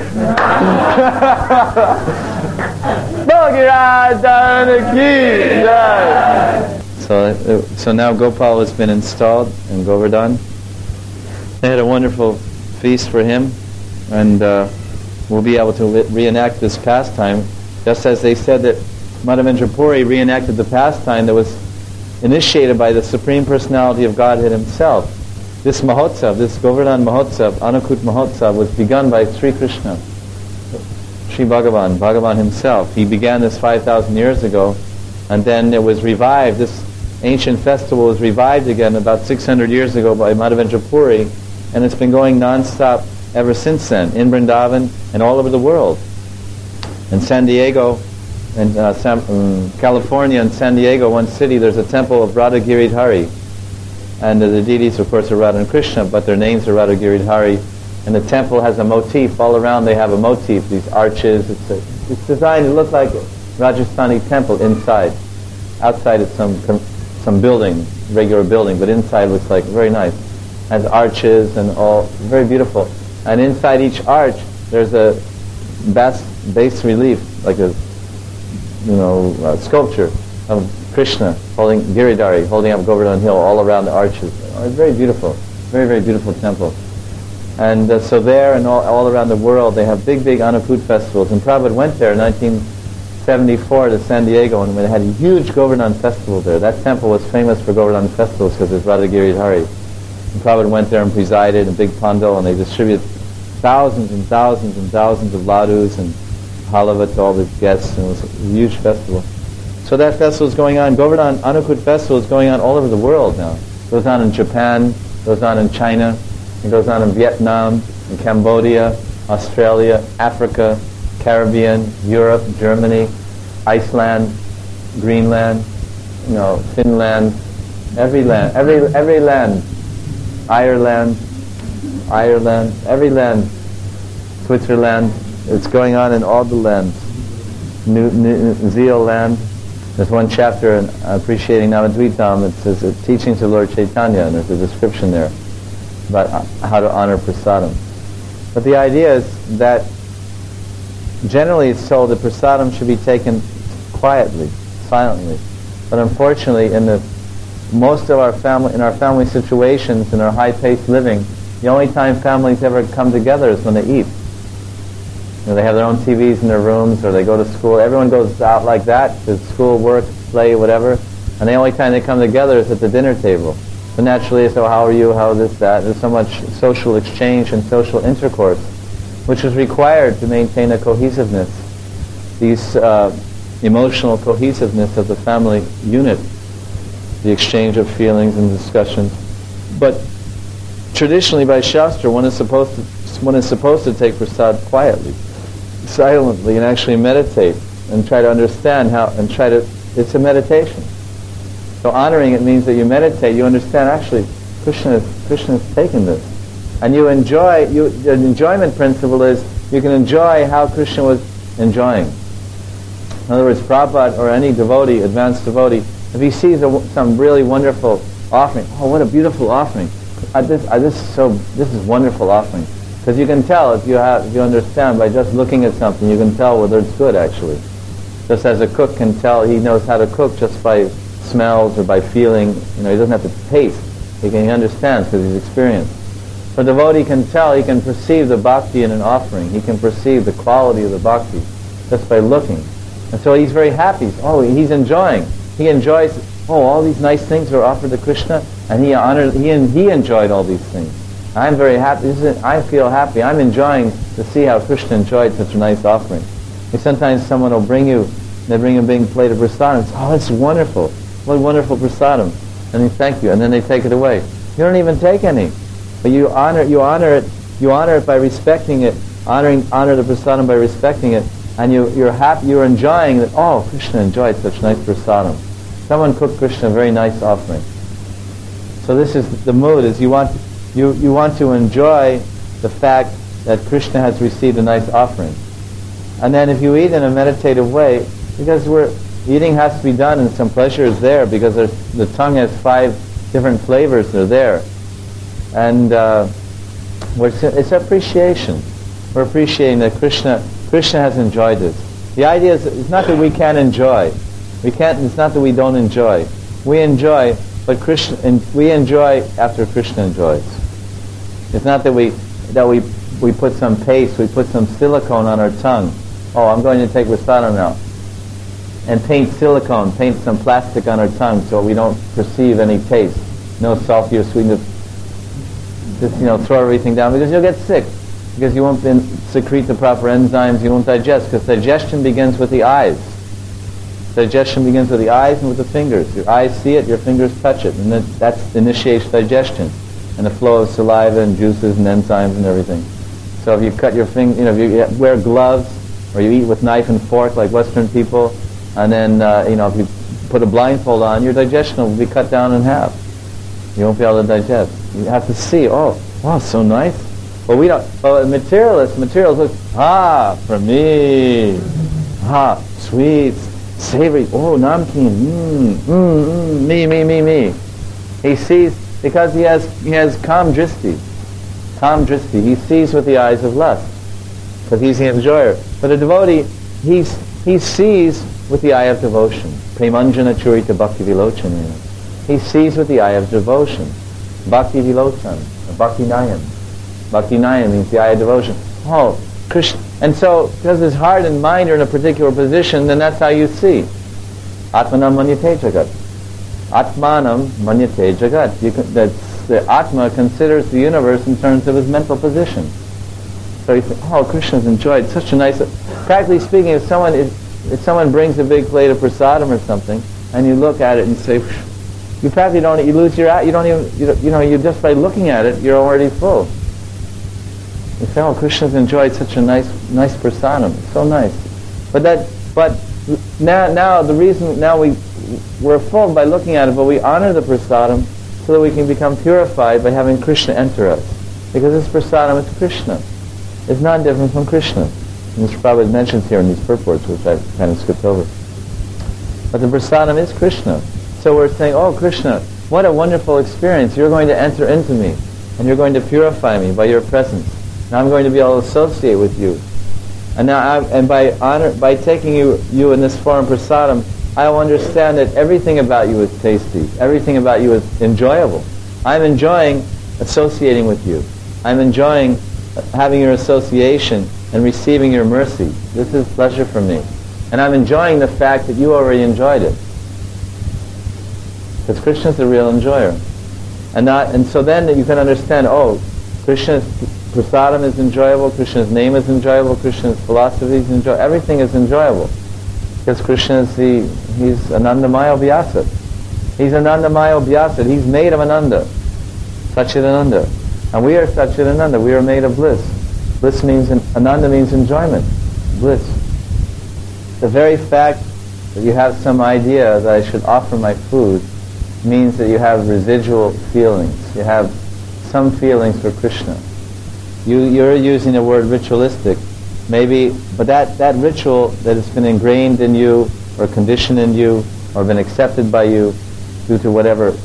So, so now Gopal has been installed in Govardhan. They had a wonderful feast for him, and uh, we'll be able to re- reenact this pastime, just as they said that Madhavendra Puri reenacted the pastime that was initiated by the Supreme Personality of Godhead himself. this Mahotsav, this Govardhan Mahotsav, Anukut Mahotsav, was begun by Sri Krishna, Sri Bhagavan, Bhagavan himself. He began this five thousand years ago, and then it was revived. This ancient festival was revived again about six hundred years ago by Madhavendra Puri, and it's been going non-stop ever since then, in Vrindavan and all over the world. In San Diego, in uh, San, um, California and San Diego, one city, there's a temple of Radha Giridhari. And uh, the deities, of course, are Radha and Krishna, but their names are Radha Giridhari. And the temple has a motif. All around they have a motif, these arches. It's, a, it's designed to look like a Rajasthani temple inside. Outside it's some some building, regular building, but inside looks like very nice. Has arches and all, very beautiful. And inside each arch there's a bas, bas relief, like a you know uh, sculpture of Krishna holding Giridhari, holding up Govardhan Hill all around the arches. Oh, it's very beautiful, very very beautiful temple. And uh, so there and all, all around the world they have big big Anukut festivals. And Prabhupada went there in nineteen seventy-four to San Diego, and they had a huge Govardhan festival there. That temple was famous for Govardhan festivals because it's Radha Giridhari. And Prabhupada went there and presided in a big pandal, and they distributed thousands and thousands and thousands of ladus and halava to all the guests, and it was a huge festival. So that festival is going on. Govardhan Anukut festival is going on all over the world now. It goes on in Japan, it goes on in China, it goes on in Vietnam, in Cambodia, Australia, Africa, Caribbean, Europe, Germany, Iceland, Greenland, you know, Finland, every land, every every land, Ireland, Ireland, every land, Switzerland. It's going on in all the lands. New, New Zealand. There's one chapter in Appreciating Navadvitam. It says uh, Teachings of Lord Chaitanya, and there's a description there about uh, how to honor prasadam. But the idea is that generally it's told that prasadam should be taken quietly, silently. But unfortunately, in the most of our family, in our family situations, in our high-paced living, the only time families ever come together is when they eat. You know, they have their own T Vs in their rooms, or they go to school. Everyone goes out like that to school, work, play, whatever. And the only time they come together is at the dinner table. So naturally, so how are you? How is this, that? There's so much social exchange and social intercourse, which is required to maintain a cohesiveness, these uh, emotional cohesiveness of the family unit, the exchange of feelings and discussions. But traditionally, by Shastra, one is supposed to one is supposed to take prasad quietly, silently, and actually meditate and try to understand how and try to. It's a meditation. So honoring it means that you meditate. You understand actually Krishna is Krishna is taking this. And you enjoy, you, the enjoyment principle is you can enjoy how Krishna was enjoying. In other words, Prabhupada or any devotee, advanced devotee, if he sees a, some really wonderful offering, oh, what a beautiful offering! I, this, I, this is so, this is wonderful offering. Because you can tell if you have, if you understand by just looking at something, you can tell whether it's good actually. Just as a cook can tell, he knows how to cook just by smells or by feeling. You know, he doesn't have to taste. He can he understands because he's experienced. So a devotee can tell, he can perceive the bhakti in an offering. He can perceive the quality of the bhakti just by looking. And so he's very happy. Oh, he's enjoying. He enjoys, oh, all these nice things are offered to Krishna, and he honored, he, he enjoyed all these things. I'm very happy. This is, I feel happy. I'm enjoying to see how Krishna enjoyed such a nice offering. And sometimes someone will bring you, they bring a big plate of prasadam, and say, oh, that's wonderful. What wonderful prasadam. And they thank you, and then they take it away. You don't even take any. But you honor, you honor it, you honor it by respecting it, honoring, honor the prasadam by respecting it, and you, you're happy, you're enjoying that, oh, Krishna enjoyed such nice prasadam. Someone cooked Krishna a very nice offering. So this is the mood, is you want, you, you want to enjoy the fact that Krishna has received a nice offering. And then if you eat in a meditative way, because we're, eating has to be done and some pleasure is there, because the tongue has five different flavors that are there. And uh, it's appreciation. We're appreciating that Krishna Krishna has enjoyed this. The idea is, it's not that we can't enjoy. We can't. It's not that we don't enjoy. We enjoy, but Krishna and we enjoy after Krishna enjoys. It's not that we that we we put some paste, we put some silicone on our tongue. Oh, I'm going to take prasadam now, and paint silicone, paint some plastic on our tongue so we don't perceive any taste, no salty or sweetness. just, you know, throw everything down, because you'll get sick. Because you won't then secrete the proper enzymes, you won't digest, because digestion begins with the eyes. Digestion begins with the eyes and with the fingers. Your eyes see it, your fingers touch it, and then that initiates digestion and the flow of saliva and juices and enzymes and everything. So if you cut your finger, you know, if you wear gloves or you eat with knife and fork like Western people, and then uh, you know, if you put a blindfold on, your digestion will be cut down in half. You won't be able to digest. You have to see. Oh, wow, so nice. But we don't. Well, materialists, materials look. Ah, for me. Ah, sweet. Savory, oh, namkeen, mmm, mmm, mmm, me, me, me, me. He sees, because he has he has kam dristi, kam dristi. He sees with the eyes of lust, because he's the enjoyer. But a devotee, he's, he sees with the eye of devotion. Premanjana churita bhakti vilochana. He sees with the eye of devotion. Bhakti vilochan, bhakti nayan. Bhakti nayan means the eye of devotion. Oh, Krishna. And so, because his heart and mind are in a particular position, then that's how you see. Atmanam manyate jagat. Atmanam manyate jagat. You can, that's, the Atma considers the universe in terms of his mental position. So you think, oh, Krishna's enjoyed such a nice... Practically speaking, if someone if, if someone brings a big plate of prasadam or something, and you look at it and say, you practically don't, you lose your... You don't even, you, you know, you just by looking at it, you're already full. You say, oh, Krishna's enjoyed such a nice, nice prasadam. So nice. But that, but now, now the reason, now we, we're full by looking at it, but we honor the prasadam so that we can become purified by having Krishna enter us. Because this prasadam is Krishna. It's not different from Krishna. And Mister Prabhupada mentions here in these purports, which I kind of skipped over. But the prasadam is Krishna. So we're saying, oh, Krishna, what a wonderful experience. You're going to enter into me, and you're going to purify me by your presence. Now I'm going to be able to associate with you, and now I, and by honor, by taking you you in this form prasadam, I will understand that everything about you is tasty, everything about you is enjoyable. I'm enjoying associating with you. I'm enjoying having your association and receiving your mercy. This is pleasure for me, and I'm enjoying the fact that you already enjoyed it, because Krishna is the real enjoyer, and not and so then you can understand. Oh, Krishna. Prasadam is enjoyable, Krishna's name is enjoyable, Krishna's philosophy is enjoyable, everything is enjoyable. Because Krishna is the, he's Anandamaya Vyasa. He's Anandamaya Vyasa, he's made of Ananda, Satchidananda. And we are Satchidananda, we are made of bliss. Bliss means, Ananda means enjoyment, bliss. The very fact that you have some idea that I should offer my food means that you have residual feelings. You have some feelings for Krishna. You, you're using the word ritualistic, maybe, but that, that ritual that has been ingrained in you, or conditioned in you, or been accepted by you due to whatever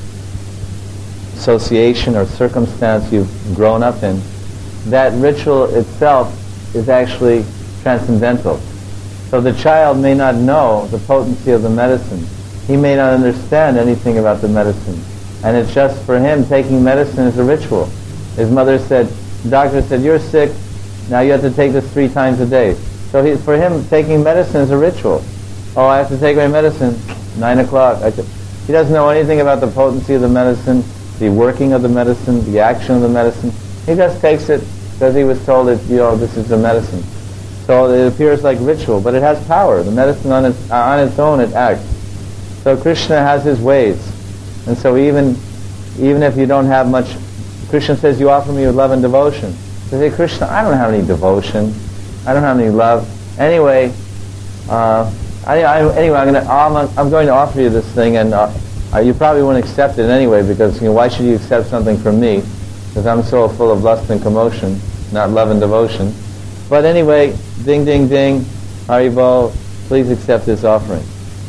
association or circumstance you've grown up in, that ritual itself is actually transcendental. So the child may not know the potency of the medicine. He may not understand anything about the medicine. And it's just for him, taking medicine is a ritual. His mother said, the doctor said, you're sick, now you have to take this three times a day. So he, for him, taking medicine is a ritual. Oh, I have to take my medicine, nine o'clock. I he doesn't know anything about the potency of the medicine, the working of the medicine, the action of the medicine. He just takes it because he was told that, you know, this is the medicine. So it appears like ritual, but it has power. The medicine on its, uh, on its own, it acts. So Krishna has his ways. And so even, even if you don't have much, Krishna says, you offer me with love and devotion. So say, Krishna, I don't have any devotion. I don't have any love. Anyway, uh, I, I, anyway, I'm, gonna, I'm, I'm going to offer you this thing, and uh, uh, you probably won't accept it anyway, because, you know, why should you accept something from me? Because I'm so full of lust and commotion, not love and devotion. But anyway, ding, ding, ding, Haribol, please accept this offering.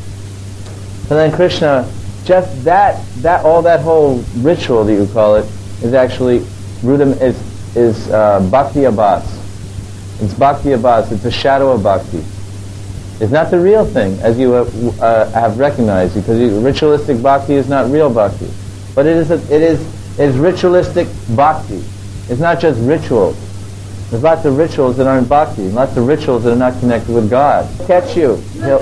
And then Krishna, just that, that, all that whole ritual that you call it, is actually, rudam is, is uh, bhakti abhas. It's bhakti abhas, it's a shadow of bhakti. It's not the real thing, as you have, uh, have recognized, because you, ritualistic bhakti is not real bhakti. But it is, a, it is, it is ritualistic bhakti. It's not just rituals. There's lots of rituals that aren't bhakti, lots of rituals that are not connected with God. Catch you.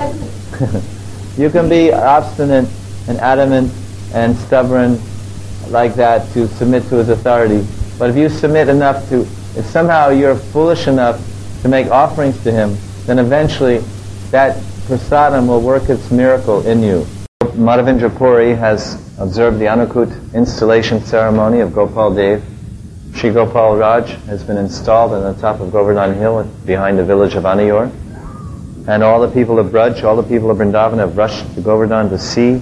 You can be obstinate and adamant and stubborn like that to submit to his authority, But if you submit enough to, if somehow you're foolish enough to make offerings to him, then eventually that prasadam will work its miracle in you. Madhavendra Puri has observed the Anukut installation ceremony of Gopal Dev. Sri Gopal Raj has been installed on the top of Govardhan Hill behind the village of Anayor. And all the people of Braj, all the people of Vrindavan have rushed to Govardhan to see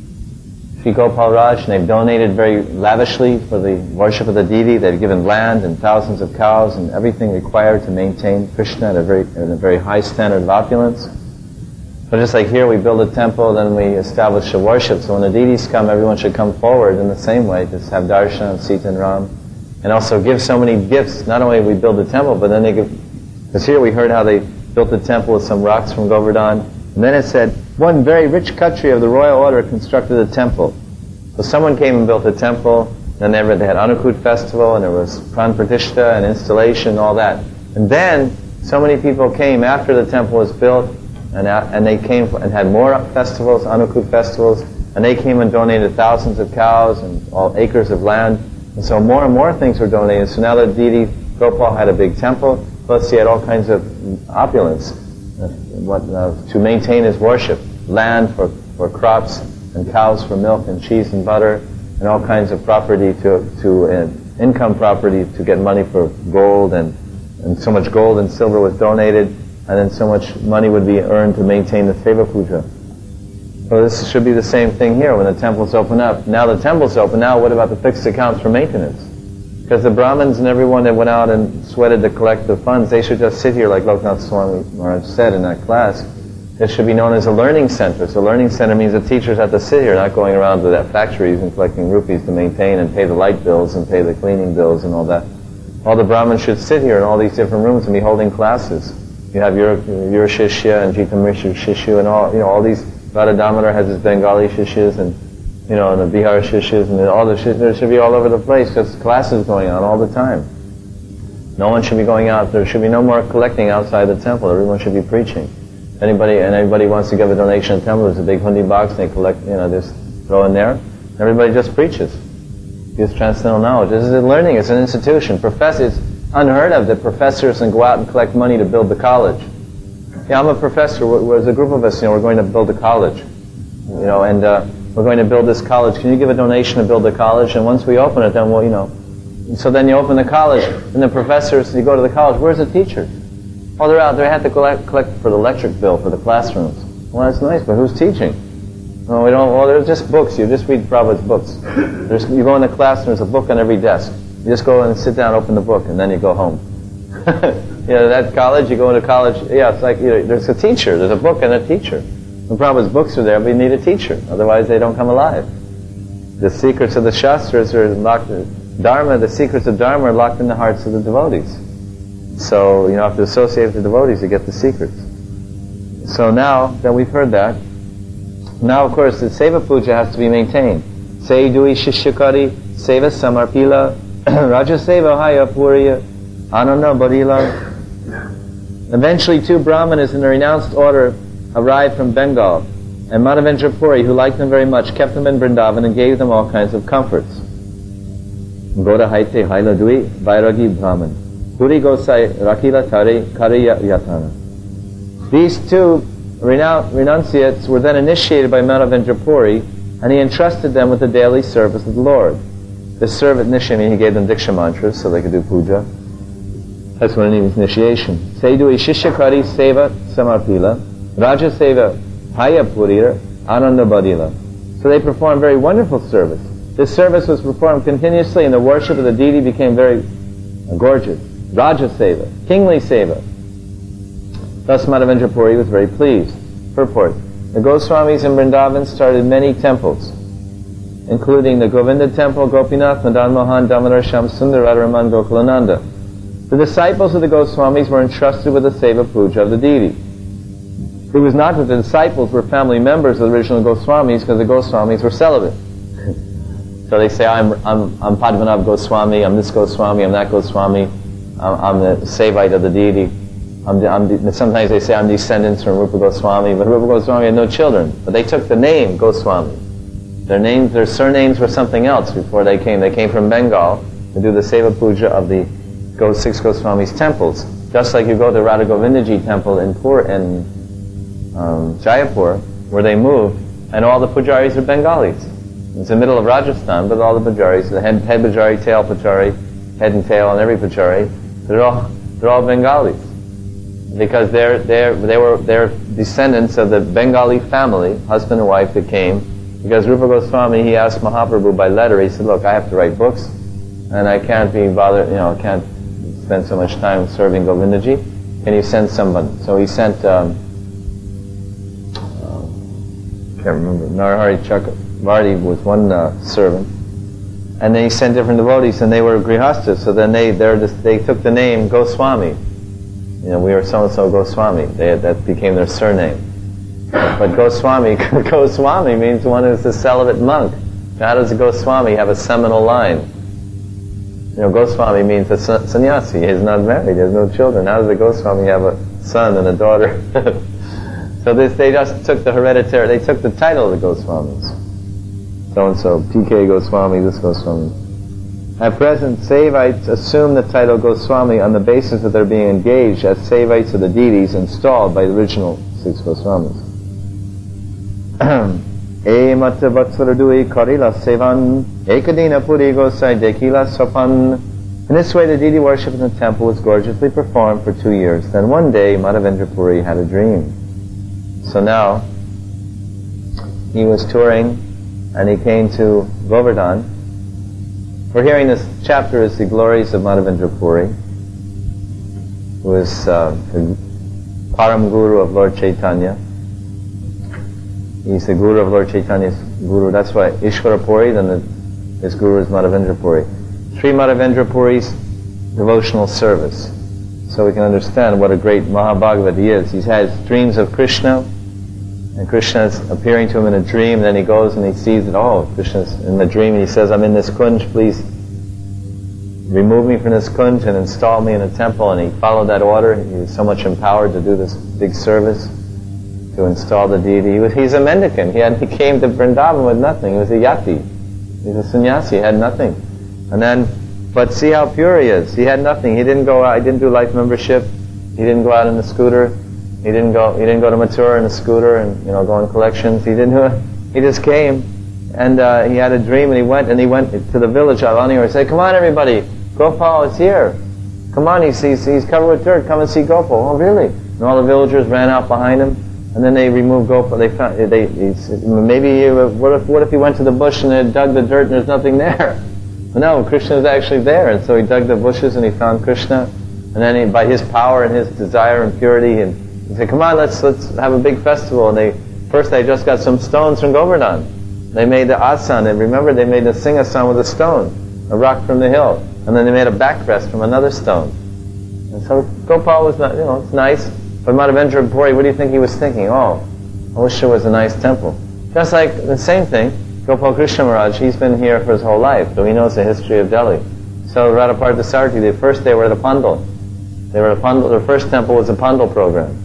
Sri Gopal Raj, and they've donated very lavishly for the worship of the deity. They've given land and thousands of cows and everything required to maintain Krishna at a very, at a very high standard of opulence. So just like here, we build a temple, then we establish a worship. So when the deities come, everyone should come forward in the same way, just have darshan of Sita and Ram, and also give so many gifts. Not only we build the temple, but then they give, because here we heard how they built the temple with some rocks from Govardhan, and then it said, one very rich Khatri of the royal order constructed a temple. So someone came and built a temple, then they had Anukut festival, and there was Pran Pratishtha and installation and all that. And then, so many people came after the temple was built, and and they came and had more festivals, Anukut festivals, and they came and donated thousands of cows and all acres of land. And so more and more things were donated. So now the deity Gopal had a big temple, plus he had all kinds of opulence uh, what, uh, to maintain his worship. Land for, for crops, and cows for milk, and cheese and butter, and all kinds of property to, to uh, income property to get money for gold, and, and so much gold and silver was donated, and then so much money would be earned to maintain the Seva Puja. So this should be the same thing here when the temples open up. Now the temple's open, now what about the fixed accounts for maintenance? Because the Brahmins and everyone that went out and sweated to collect the funds, they should just sit here like Loknath Swami Maharaj said in that class. It should be known as a learning center. So learning center means the teachers have to sit here, not going around to that factories and collecting rupees to maintain and pay the light bills and pay the cleaning bills and all that. All the Brahmins should sit here in all these different rooms and be holding classes. You have your your Shishya and Jitamrisha Shishya and all, you know, all these, Radha Damodar has his Bengali Shishyas and, you know, and the Bihar Shishyas and all the Shishyas, there should be all over the place because classes going on all the time. No one should be going out, there should be no more collecting outside the temple, everyone should be preaching. Anybody, and everybody wants to give a donation to the temple, there's a big hundi box, and they collect, you know, just throw in there. Everybody just preaches. Gives transcendental knowledge. This is a learning, it's an institution. Professors, it's unheard of that professors can go out and collect money to build the college. Yeah, I'm a professor, there's a group of us, you know, we're going to build a college. You know, and uh, we're going to build this college. Can you give a donation to build the college? And once we open it, then we'll, you know, so then you open the college, and the professors, you go to the college, where's the teachers? Oh, they're out. They had to collect, collect for the electric bill for the classrooms. Well, that's nice, but who's teaching? No, we don't. Well, there's just books. You just read Prabhupada's books. There's, you go in the class, and there's a book on every desk. You just go and sit down, open the book, and then you go home. You know, that college, you go into college, yeah, it's like, you know, there's a teacher. There's a book and a teacher. The Prabhupada's books are there, but you need a teacher. Otherwise, they don't come alive. The secrets of the Shastras are locked. Dharma, the secrets of Dharma are locked in the hearts of the devotees. So, you know, have to associate with the devotees to get the secrets. So now that we've heard that, now of course the Seva Puja has to be maintained. Seidui Shishyakari, Seva Samarpila, Raja Seva Haya Puriya, Ananda Bodhila. Eventually two Brahmanas in a renounced order arrived from Bengal, and Madhavendra Puri, who liked them very much, kept them in Vrindavan and gave them all kinds of comforts. Goda Haite Hailadui Vairagi Brahman. Puri Gosai Rakila Tare Kare Yatana. These two renun- renunciates were then initiated by Madhavendra Puri, and he entrusted them with the daily service of the Lord. The service initially, he gave them Diksha mantras so they could do puja. That's what it means, initiation. Seidui Shishyakari Seva Samarpila, Raja Seva Haya Purira, Ananda Badila. So they performed very wonderful service. This service was performed continuously, and the worship of the deity became very gorgeous. Raja Seva, kingly Seva. Thus Madhavendra Puri was very pleased. Purport. The Goswamis in Vrindavan started many temples, including the Govinda temple, Gopinath, Madan Mohan, Damodar, Sham Sundar, Radharaman, Gokulananda. The disciples of the Goswamis were entrusted with the Seva Puja of the deity. It was not that the disciples were family members of the original Goswamis, because the Goswamis were celibate. So they say, I'm, I'm, I'm Padmanabh Goswami, I'm this Goswami, I'm that Goswami, I'm, I'm the Sevite of the deity. I'm the, I'm the, sometimes they say I'm descendants from Rupa Goswami, but Rupa Goswami had no children. But they took the name Goswami. Their names, their surnames were something else before they came. They came from Bengal, to do the Seva Puja of the Go Six Goswamis temples. Just like you go to Radha Govindaji temple in Pur in um, Jaipur, where they moved, and all the pujaris are Bengalis. It's the middle of Rajasthan, but all the pujaris, the head, head pujari, tail pujari, head and tail on every pujari, they're all they're all Bengalis, because they're they're they were they're descendants of the Bengali family, husband and wife that came. Because Rupa Goswami, he asked Mahaprabhu by letter. He said, "Look, I have to write books, and I can't be bothered. You know, I can't spend so much time serving Govindaji. Can you send someone?" So he sent. Um, uh, can't remember. Narahari Chakravarti was one uh, servant. And then he sent different devotees, and they were grihastas. So then they just, they took the name Goswami. You know, we are so and so Goswami. They, that became their surname. But Goswami, Goswami means one who's a celibate monk. How does a Goswami have a seminal line? You know, Goswami means a sannyasi. He's not married. He has no children. How does a Goswami have a son and a daughter? So this, they just took the hereditary. They took the title of the Goswamis. So-and-so, P K Goswami, this Goswami. At present, Saivites assume the title Goswami on the basis that they're being engaged as Saivites of the deities installed by the original six Goswamis. E mata vatsaradui karila sevan ekadina puri gosai dekila sopan. In this way, the deity worship in the temple was gorgeously performed for two years. Then one day, Madhavendra Puri had a dream. So now, he was touring, and he came to Govardhan. We're hearing this chapter is the glories of Madhavendra Puri, who is uh, the Param Guru of Lord Chaitanya. He's the Guru of Lord Chaitanya's Guru. That's why Ishvara Puri, then the, his Guru is Madhavendra Puri. Sri Madhavendra Puri's devotional service. So we can understand what a great Mahabhagavat he is. He has dreams of Krishna, and Krishna is appearing to him in a dream, and then he goes and he sees that, oh, Krishna's in the dream, and he says, I'm in this kunj, please remove me from this kunj and install me in a temple. And he followed that order. He was so much empowered to do this big service, to install the deity. He was, he's a mendicant. He, had, he came to Vrindavan with nothing. He was a yati. He's a sannyasi. He had nothing. And then, but see how pure he is. He had nothing. He didn't go out, he didn't do life membership. He didn't go out in the scooter. He didn't go. He didn't go to Mathura in a scooter and you know go on collections. He didn't. Do it. He just came, and uh, he had a dream, and he went and he went to the village Alani, and said, "Come on, everybody, Gopal is here. Come on, he's he's, he's covered with dirt. Come and see Gopal." Oh, really? And all the villagers ran out behind him, and then they removed Gopal. They found they, they maybe uh, what if what if he went to the bush and they dug the dirt and there's nothing there? No, Krishna is actually there, and so he dug the bushes and he found Krishna, and then he, by his power and his desire and purity and he said, "Come on, let's let's have a big festival." And they first they just got some stones from Govardhan. They made the asan, and remember they made the singasan with a stone, a rock from the hill, and then they made a backrest from another stone. And so Gopal was not, you know, it's nice. But Madhavendra Puri, what do you think he was thinking? Oh, I wish there was a nice temple. Just like the same thing, Gopal Krishna Maharaj, he's been here for his whole life, so he knows the history of Delhi. So Radhaparth Sarthi, the first they were at a Pandal. They were at a Pandal. Their first temple was a Pandal program.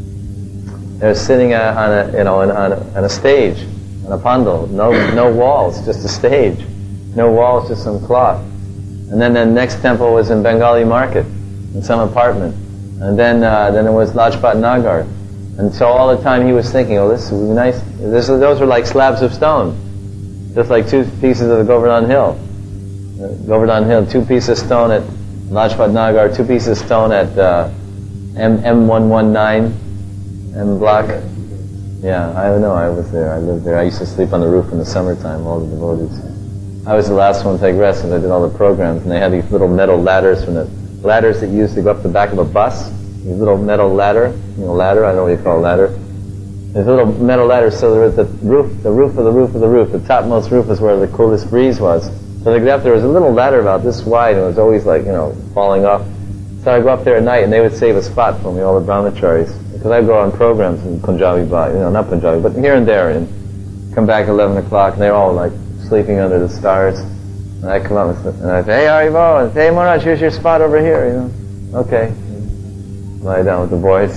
They were sitting on a, you know, on a, on a stage, on a pandal, no no walls, just a stage, no walls, just some cloth. And then the next temple was in Bengali Market, in some apartment, and then uh, then it was Lajpat Nagar. And so all the time he was thinking, oh, this would be nice. This, those were like slabs of stone, just like two pieces of the Govardhan Hill. Uh, Govardhan Hill, two pieces of stone at Lajpat Nagar, two pieces of stone at uh, M one one nine. M block. Yeah, I know. I was there. I lived there. I used to sleep on the roof in the summertime. All the devotees. I was the last one to take rest because I did all the programs, and they had these little metal ladders from the ladders that you used to go up the back of a bus. These little metal ladder, you know, ladder. I don't know what you call a ladder. These little metal ladders. So there was the roof, the roof of the roof of the roof. The topmost roof is where the coolest breeze was. So they got up there was a little ladder about this wide, and it was always like you know falling off. So I'd go up there at night, and they would save a spot for me, all the brahmacharis. Because I go on programs in Punjabi, you know, not Punjabi, but here and there, and come back at eleven o'clock, and they're all like sleeping under the stars. And I come up and I say, "Hey, Haribo, hey, Maharaj, here's your spot over here," you know. Okay. Lie down with the boys.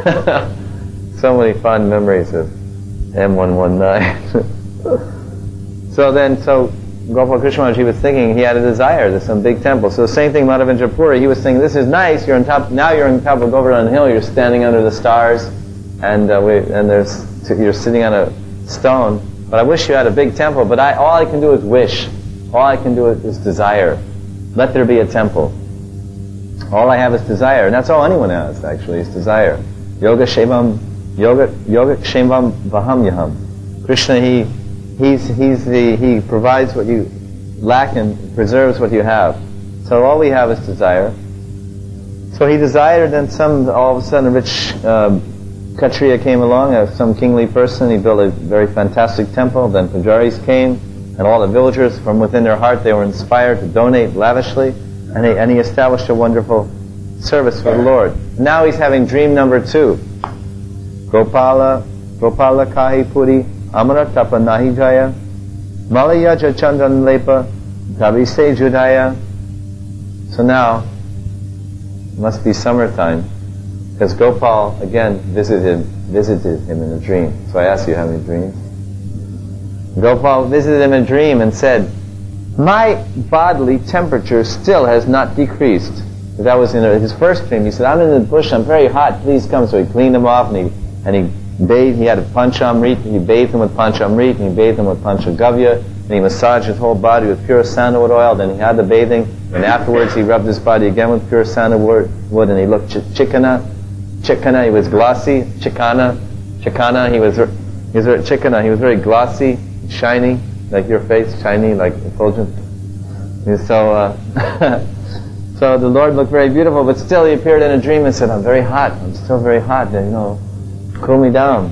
So many fond memories of M one one nine. So then, so Gopal Krishna Maharaj, he was thinking he had a desire, there's some big temple. So the same thing, Madhavendra Puri, he was thinking, this is nice, you're on top, now you're on top of Govardhan Hill, you're standing under the stars, and uh, we, and there's, you're sitting on a stone, but I wish you had a big temple, but I, all I can do is wish. All I can do is, is desire. Let there be a temple. All I have is desire, and that's all anyone has, actually, is desire. Yoga Shevam, Yoga, Yoga Shevam Vaham Yaham. Krishna, he, he's, he's the, he provides what you lack and preserves what you have. So all we have is desire. So he desired, and some, all of a sudden, a rich uh, Kshatriya came along, uh, some kingly person, he built a very fantastic temple, then pujaris came, and all the villagers, from within their heart, they were inspired to donate lavishly, and he, and he established a wonderful service for the Lord. Now he's having dream number two. Gopala, Gopala Kahi Puri, Amara Tapa Nahi Jaya, Malaya Chandran Lepa, Tabise Judaya. So now, it must be summertime, because Gopal again visited visited him in a dream. So I asked you, how many dreams? Gopal visited him in a dream and said, my bodily temperature still has not decreased. That was in his first dream. He said, I'm in the bush, I'm very hot, please come. So he cleaned him off, and he and he bathed, he had a panchamrit, he bathed him with panchamrit, and he bathed him with panchagavya, and he massaged his whole body with pure sandalwood oil, then he had the bathing, and afterwards he rubbed his body again with pure sandalwood, and he looked ch- chikana, chikana, he was glossy, chikana, chikana, he was, he was very chikana, he was very glossy, shiny, like your face, shiny, like effulgent. And so, uh, so the Lord looked very beautiful, but still he appeared in a dream and said, I'm very hot, I'm still very hot, you know, cool me down.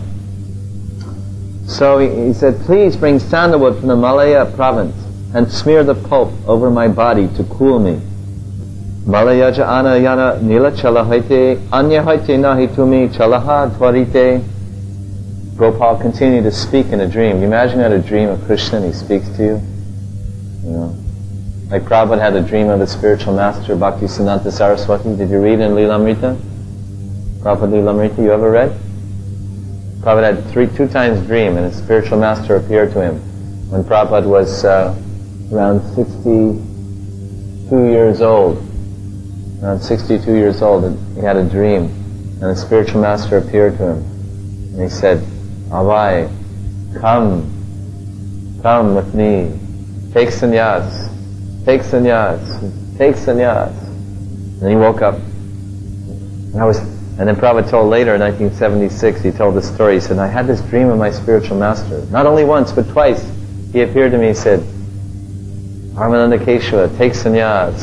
So he, he said, please bring sandalwood from the Malaya province and smear the pulp over my body to cool me. Malaya ana yana nila chalahaite anya haite nahi tumi chalaha dvarite. Gopal continued to speak in a dream. You imagine you had a dream of Krishna and he speaks to you? You know? Like Prabhupada had a dream of the spiritual master, Bhaktisiddhanta Saraswati. Did you read in Lilamrita? Prabhupada Lilamrita, you ever read? Prabhupada had three, two times dream, and his spiritual master appeared to him when Prabhupada was uh, around sixty-two years old. Around sixty-two years old, and he had a dream, and the spiritual master appeared to him, and he said, Avai, come, come with me, take sannyas, take sannyas, take sannyas. And he woke up, and I was, and then Prabhupada told later in nineteen seventy-six, he told this story, he said, I had this dream of my spiritual master. Not only once, but twice. He appeared to me, he said, Ramananda Keshava, take sannyas.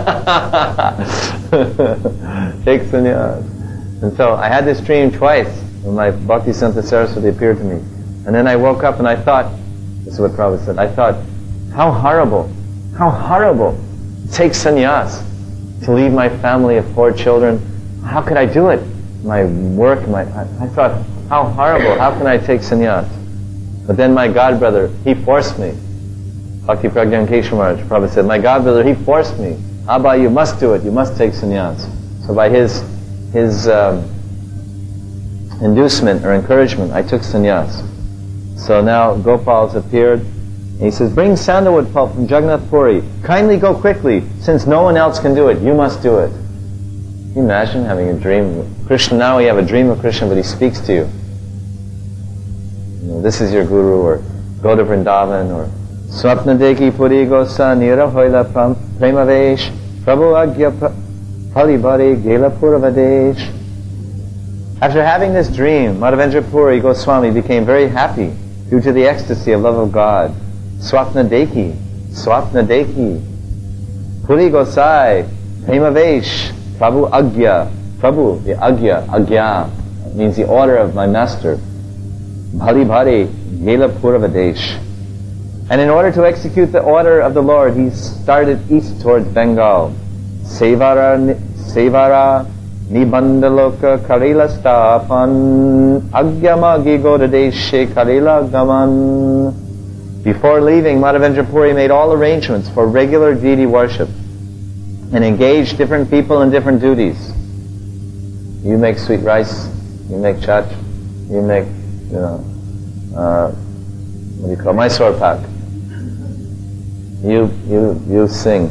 Take sannyas. And so I had this dream twice when my Bhaktisiddhanta Saraswati appeared to me. And then I woke up and I thought, this is what Prabhupada said, I thought, how horrible, how horrible to take sannyas, to leave my family of four children. How could I do it? My work, my, I, I thought, how horrible, how can I take sannyas? But then my godbrother, he forced me. Bhakti Pragyan Keshav Maharaj, Prabhupada said, my godbrother, he forced me. Abba, you must do it, you must take sannyas. So by his, his um, inducement or encouragement, I took sannyas. So now Gopal's appeared, and he says, bring sandalwood pulp from Jagannath Puri. Kindly go quickly, since no one else can do it, you must do it. Can you imagine having a dream of Krishna? Now you have a dream of Krishna, but he speaks to you. You know, this is your guru, or go to Vrindavan, or Swapna Deki Puri Gosa Nira Hoila Premavesh Prabhu Agya Palibari Gela Puravadesh. After having this dream, Madhavendra Puri Goswami became very happy due to the ecstasy of love of God. Swapna Deki, Swapna Deki Puri Gosai Premavesh Prabhu Agya, Prabhu, the Agya, Agya means the order of my master. Bhali Bhari Gela Puravadesh. And in order to execute the order of the Lord, he started east towards Bengal. Sevara, Sevara, Nibandaloka Karila Stapan, Agyamagi Godadeshe Karila Gaman. Before leaving, Madhavendra Puri made all arrangements for regular deity worship and engaged different people in different duties. You make sweet rice, you make chat, you make, you know, uh, what do you call Mysore pak. You, you, you sing.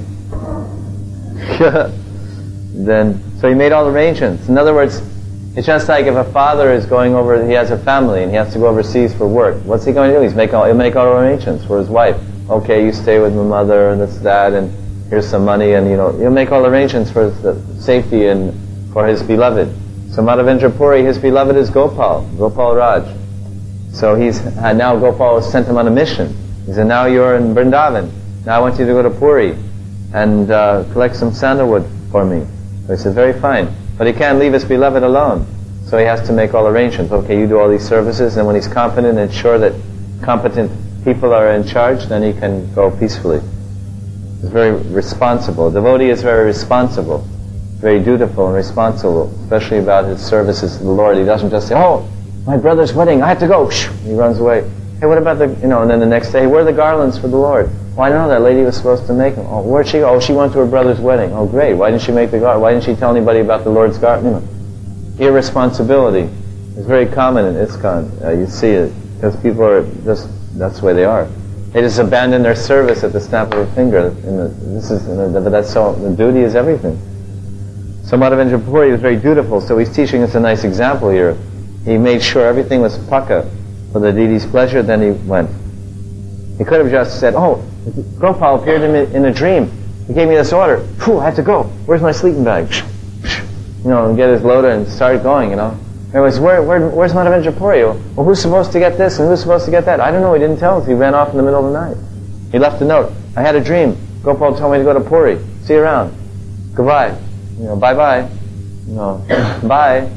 Then, so he made all arrangements. In other words, it's just like if a father is going over, he has a family and he has to go overseas for work. What's he going to do? He's make all, he'll make all arrangements for his wife. Okay, you stay with my mother and this, that, and here's some money, and you know, he'll make all arrangements for the safety and for his beloved. So Madhavendra Puri, his beloved is Gopal, Gopal Raj. So he's, and now Gopal has sent him on a mission. He said, now you're in Vrindavan. Now I want you to go to Puri and uh, collect some sandalwood for me. So he said, very fine. But he can't leave his beloved alone. So he has to make all arrangements. Okay, you do all these services, and when he's competent and sure that competent people are in charge, then he can go peacefully. He's very responsible. A devotee is very responsible, very dutiful and responsible, especially about his services to the Lord. He doesn't just say, oh, my brother's wedding, I have to go. He runs away. Hey, what about the, you know, and then the next day, where are the garlands for the Lord? Oh, I don't know, that lady was supposed to make them. Oh, where'd she go? Oh, she went to her brother's wedding. Oh, great. Why didn't she make the garland? Why didn't she tell anybody about the Lord's garland? You know, irresponsibility is very common in ISKCON. Uh, you see it, because people are just, that's the way they are. They just abandon their service at the snap of a finger. In the, this is, in the, but that's so, the duty is everything. So Madhavendra Puri was very dutiful, so he's teaching us a nice example here. He made sure everything was pakka for the deity's pleasure, then he went. He could have just said, oh, Gopal appeared in, in a dream. He gave me this order. Phew, I have to go. Where's my sleeping bag? You know, and get his load and start going, you know. It was, where, where, where's Madhavendra Puri? Well, who's supposed to get this and who's supposed to get that? I don't know, he didn't tell us. He ran off in the middle of the night. He left a note. I had a dream. Gopal told me to go to Puri. See you around. Goodbye. You know, bye-bye. You know, bye.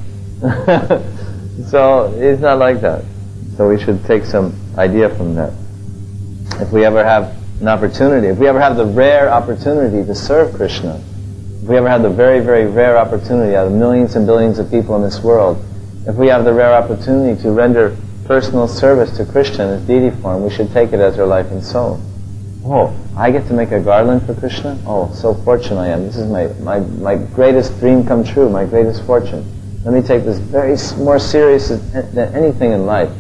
So, it's not like that. So we should take some idea from that. If we ever have an opportunity, if we ever have the rare opportunity to serve Krishna, if we ever have the very, very rare opportunity out of millions and billions of people in this world, if we have the rare opportunity to render personal service to Krishna in his deity form, we should take it as our life and soul. Oh, I get to make a garland for Krishna? Oh, so fortunate I am. This is my, my, my greatest dream come true, my greatest fortune. Let me take this very more serious than anything in life.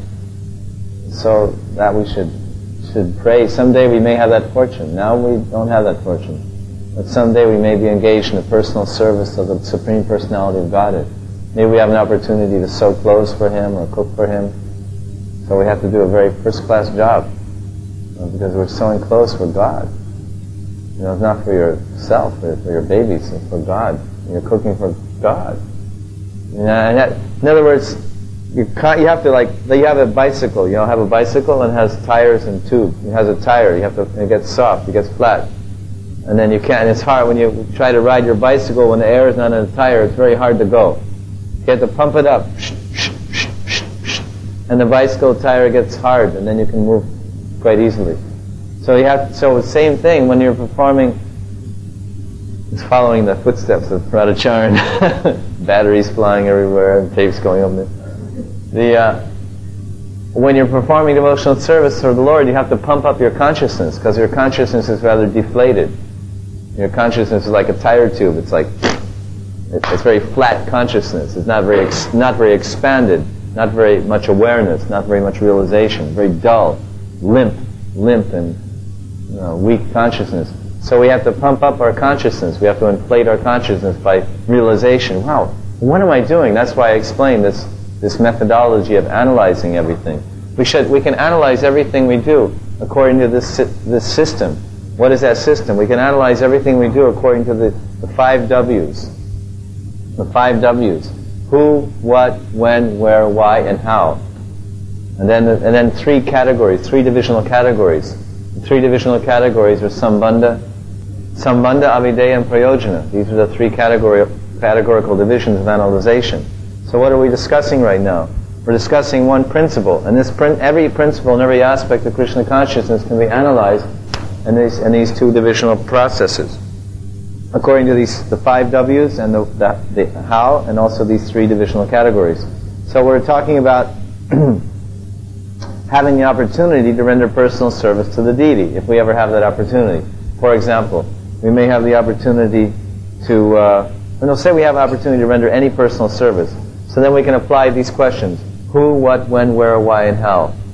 So that we should should pray. Someday we may have that fortune. Now we don't have that fortune. But someday we may be engaged in the personal service of the Supreme Personality of Godhead. Maybe we have an opportunity to sew clothes for Him or cook for Him. So we have to do a very first-class job. You know, because we're sewing clothes for God. You know, it's not for yourself, or for your babies, it's for God. You're cooking for God. You know, and that, in other words, You, can't, you have to like, you have a bicycle, you know, have a bicycle and it has tires and tube. It has a tire, you have to, it gets soft, it gets flat. And then you can't, and it's hard when you try to ride your bicycle when the air is not in the tire, it's very hard to go. You have to pump it up. And the bicycle tire gets hard and then you can move quite easily. So you have, so the same thing when you're performing, it's following the footsteps of Radhacharan. Batteries flying everywhere, tapes going on there. The, uh, when you're performing devotional service for the Lord, you have to pump up your consciousness, because your consciousness is rather deflated. Your consciousness is like a tire tube. It's like, it's very flat consciousness. It's not very, ex- not very expanded, not very much awareness, not very much realization, very dull, limp, limp and you know, weak consciousness. So we have to pump up our consciousness. We have to inflate our consciousness by realization. Wow, what am I doing? That's why I explained this this methodology of analyzing everything. We should, we can analyze everything we do according to this this system. What is that system? We can analyze everything we do according to the, the five W's. The five W's. Who, what, when, where, why, and how. And then, and then three categories, three divisional categories. The three divisional categories are Sambandha, Sambandha, Avideya, and Prayojana. These are the three category, categorical divisions of analyzation. So what are we discussing right now? We're discussing one principle, and this prin- every principle and every aspect of Krishna consciousness can be analyzed in these, in these two divisional processes, according to these the five W's and the, the, the how, and also these three divisional categories. So we're talking about having the opportunity to render personal service to the deity, if we ever have that opportunity. For example, we may have the opportunity to, uh, well, say we have an opportunity to render any personal service. So then we can apply these questions. Who, what, when, where, why, and how.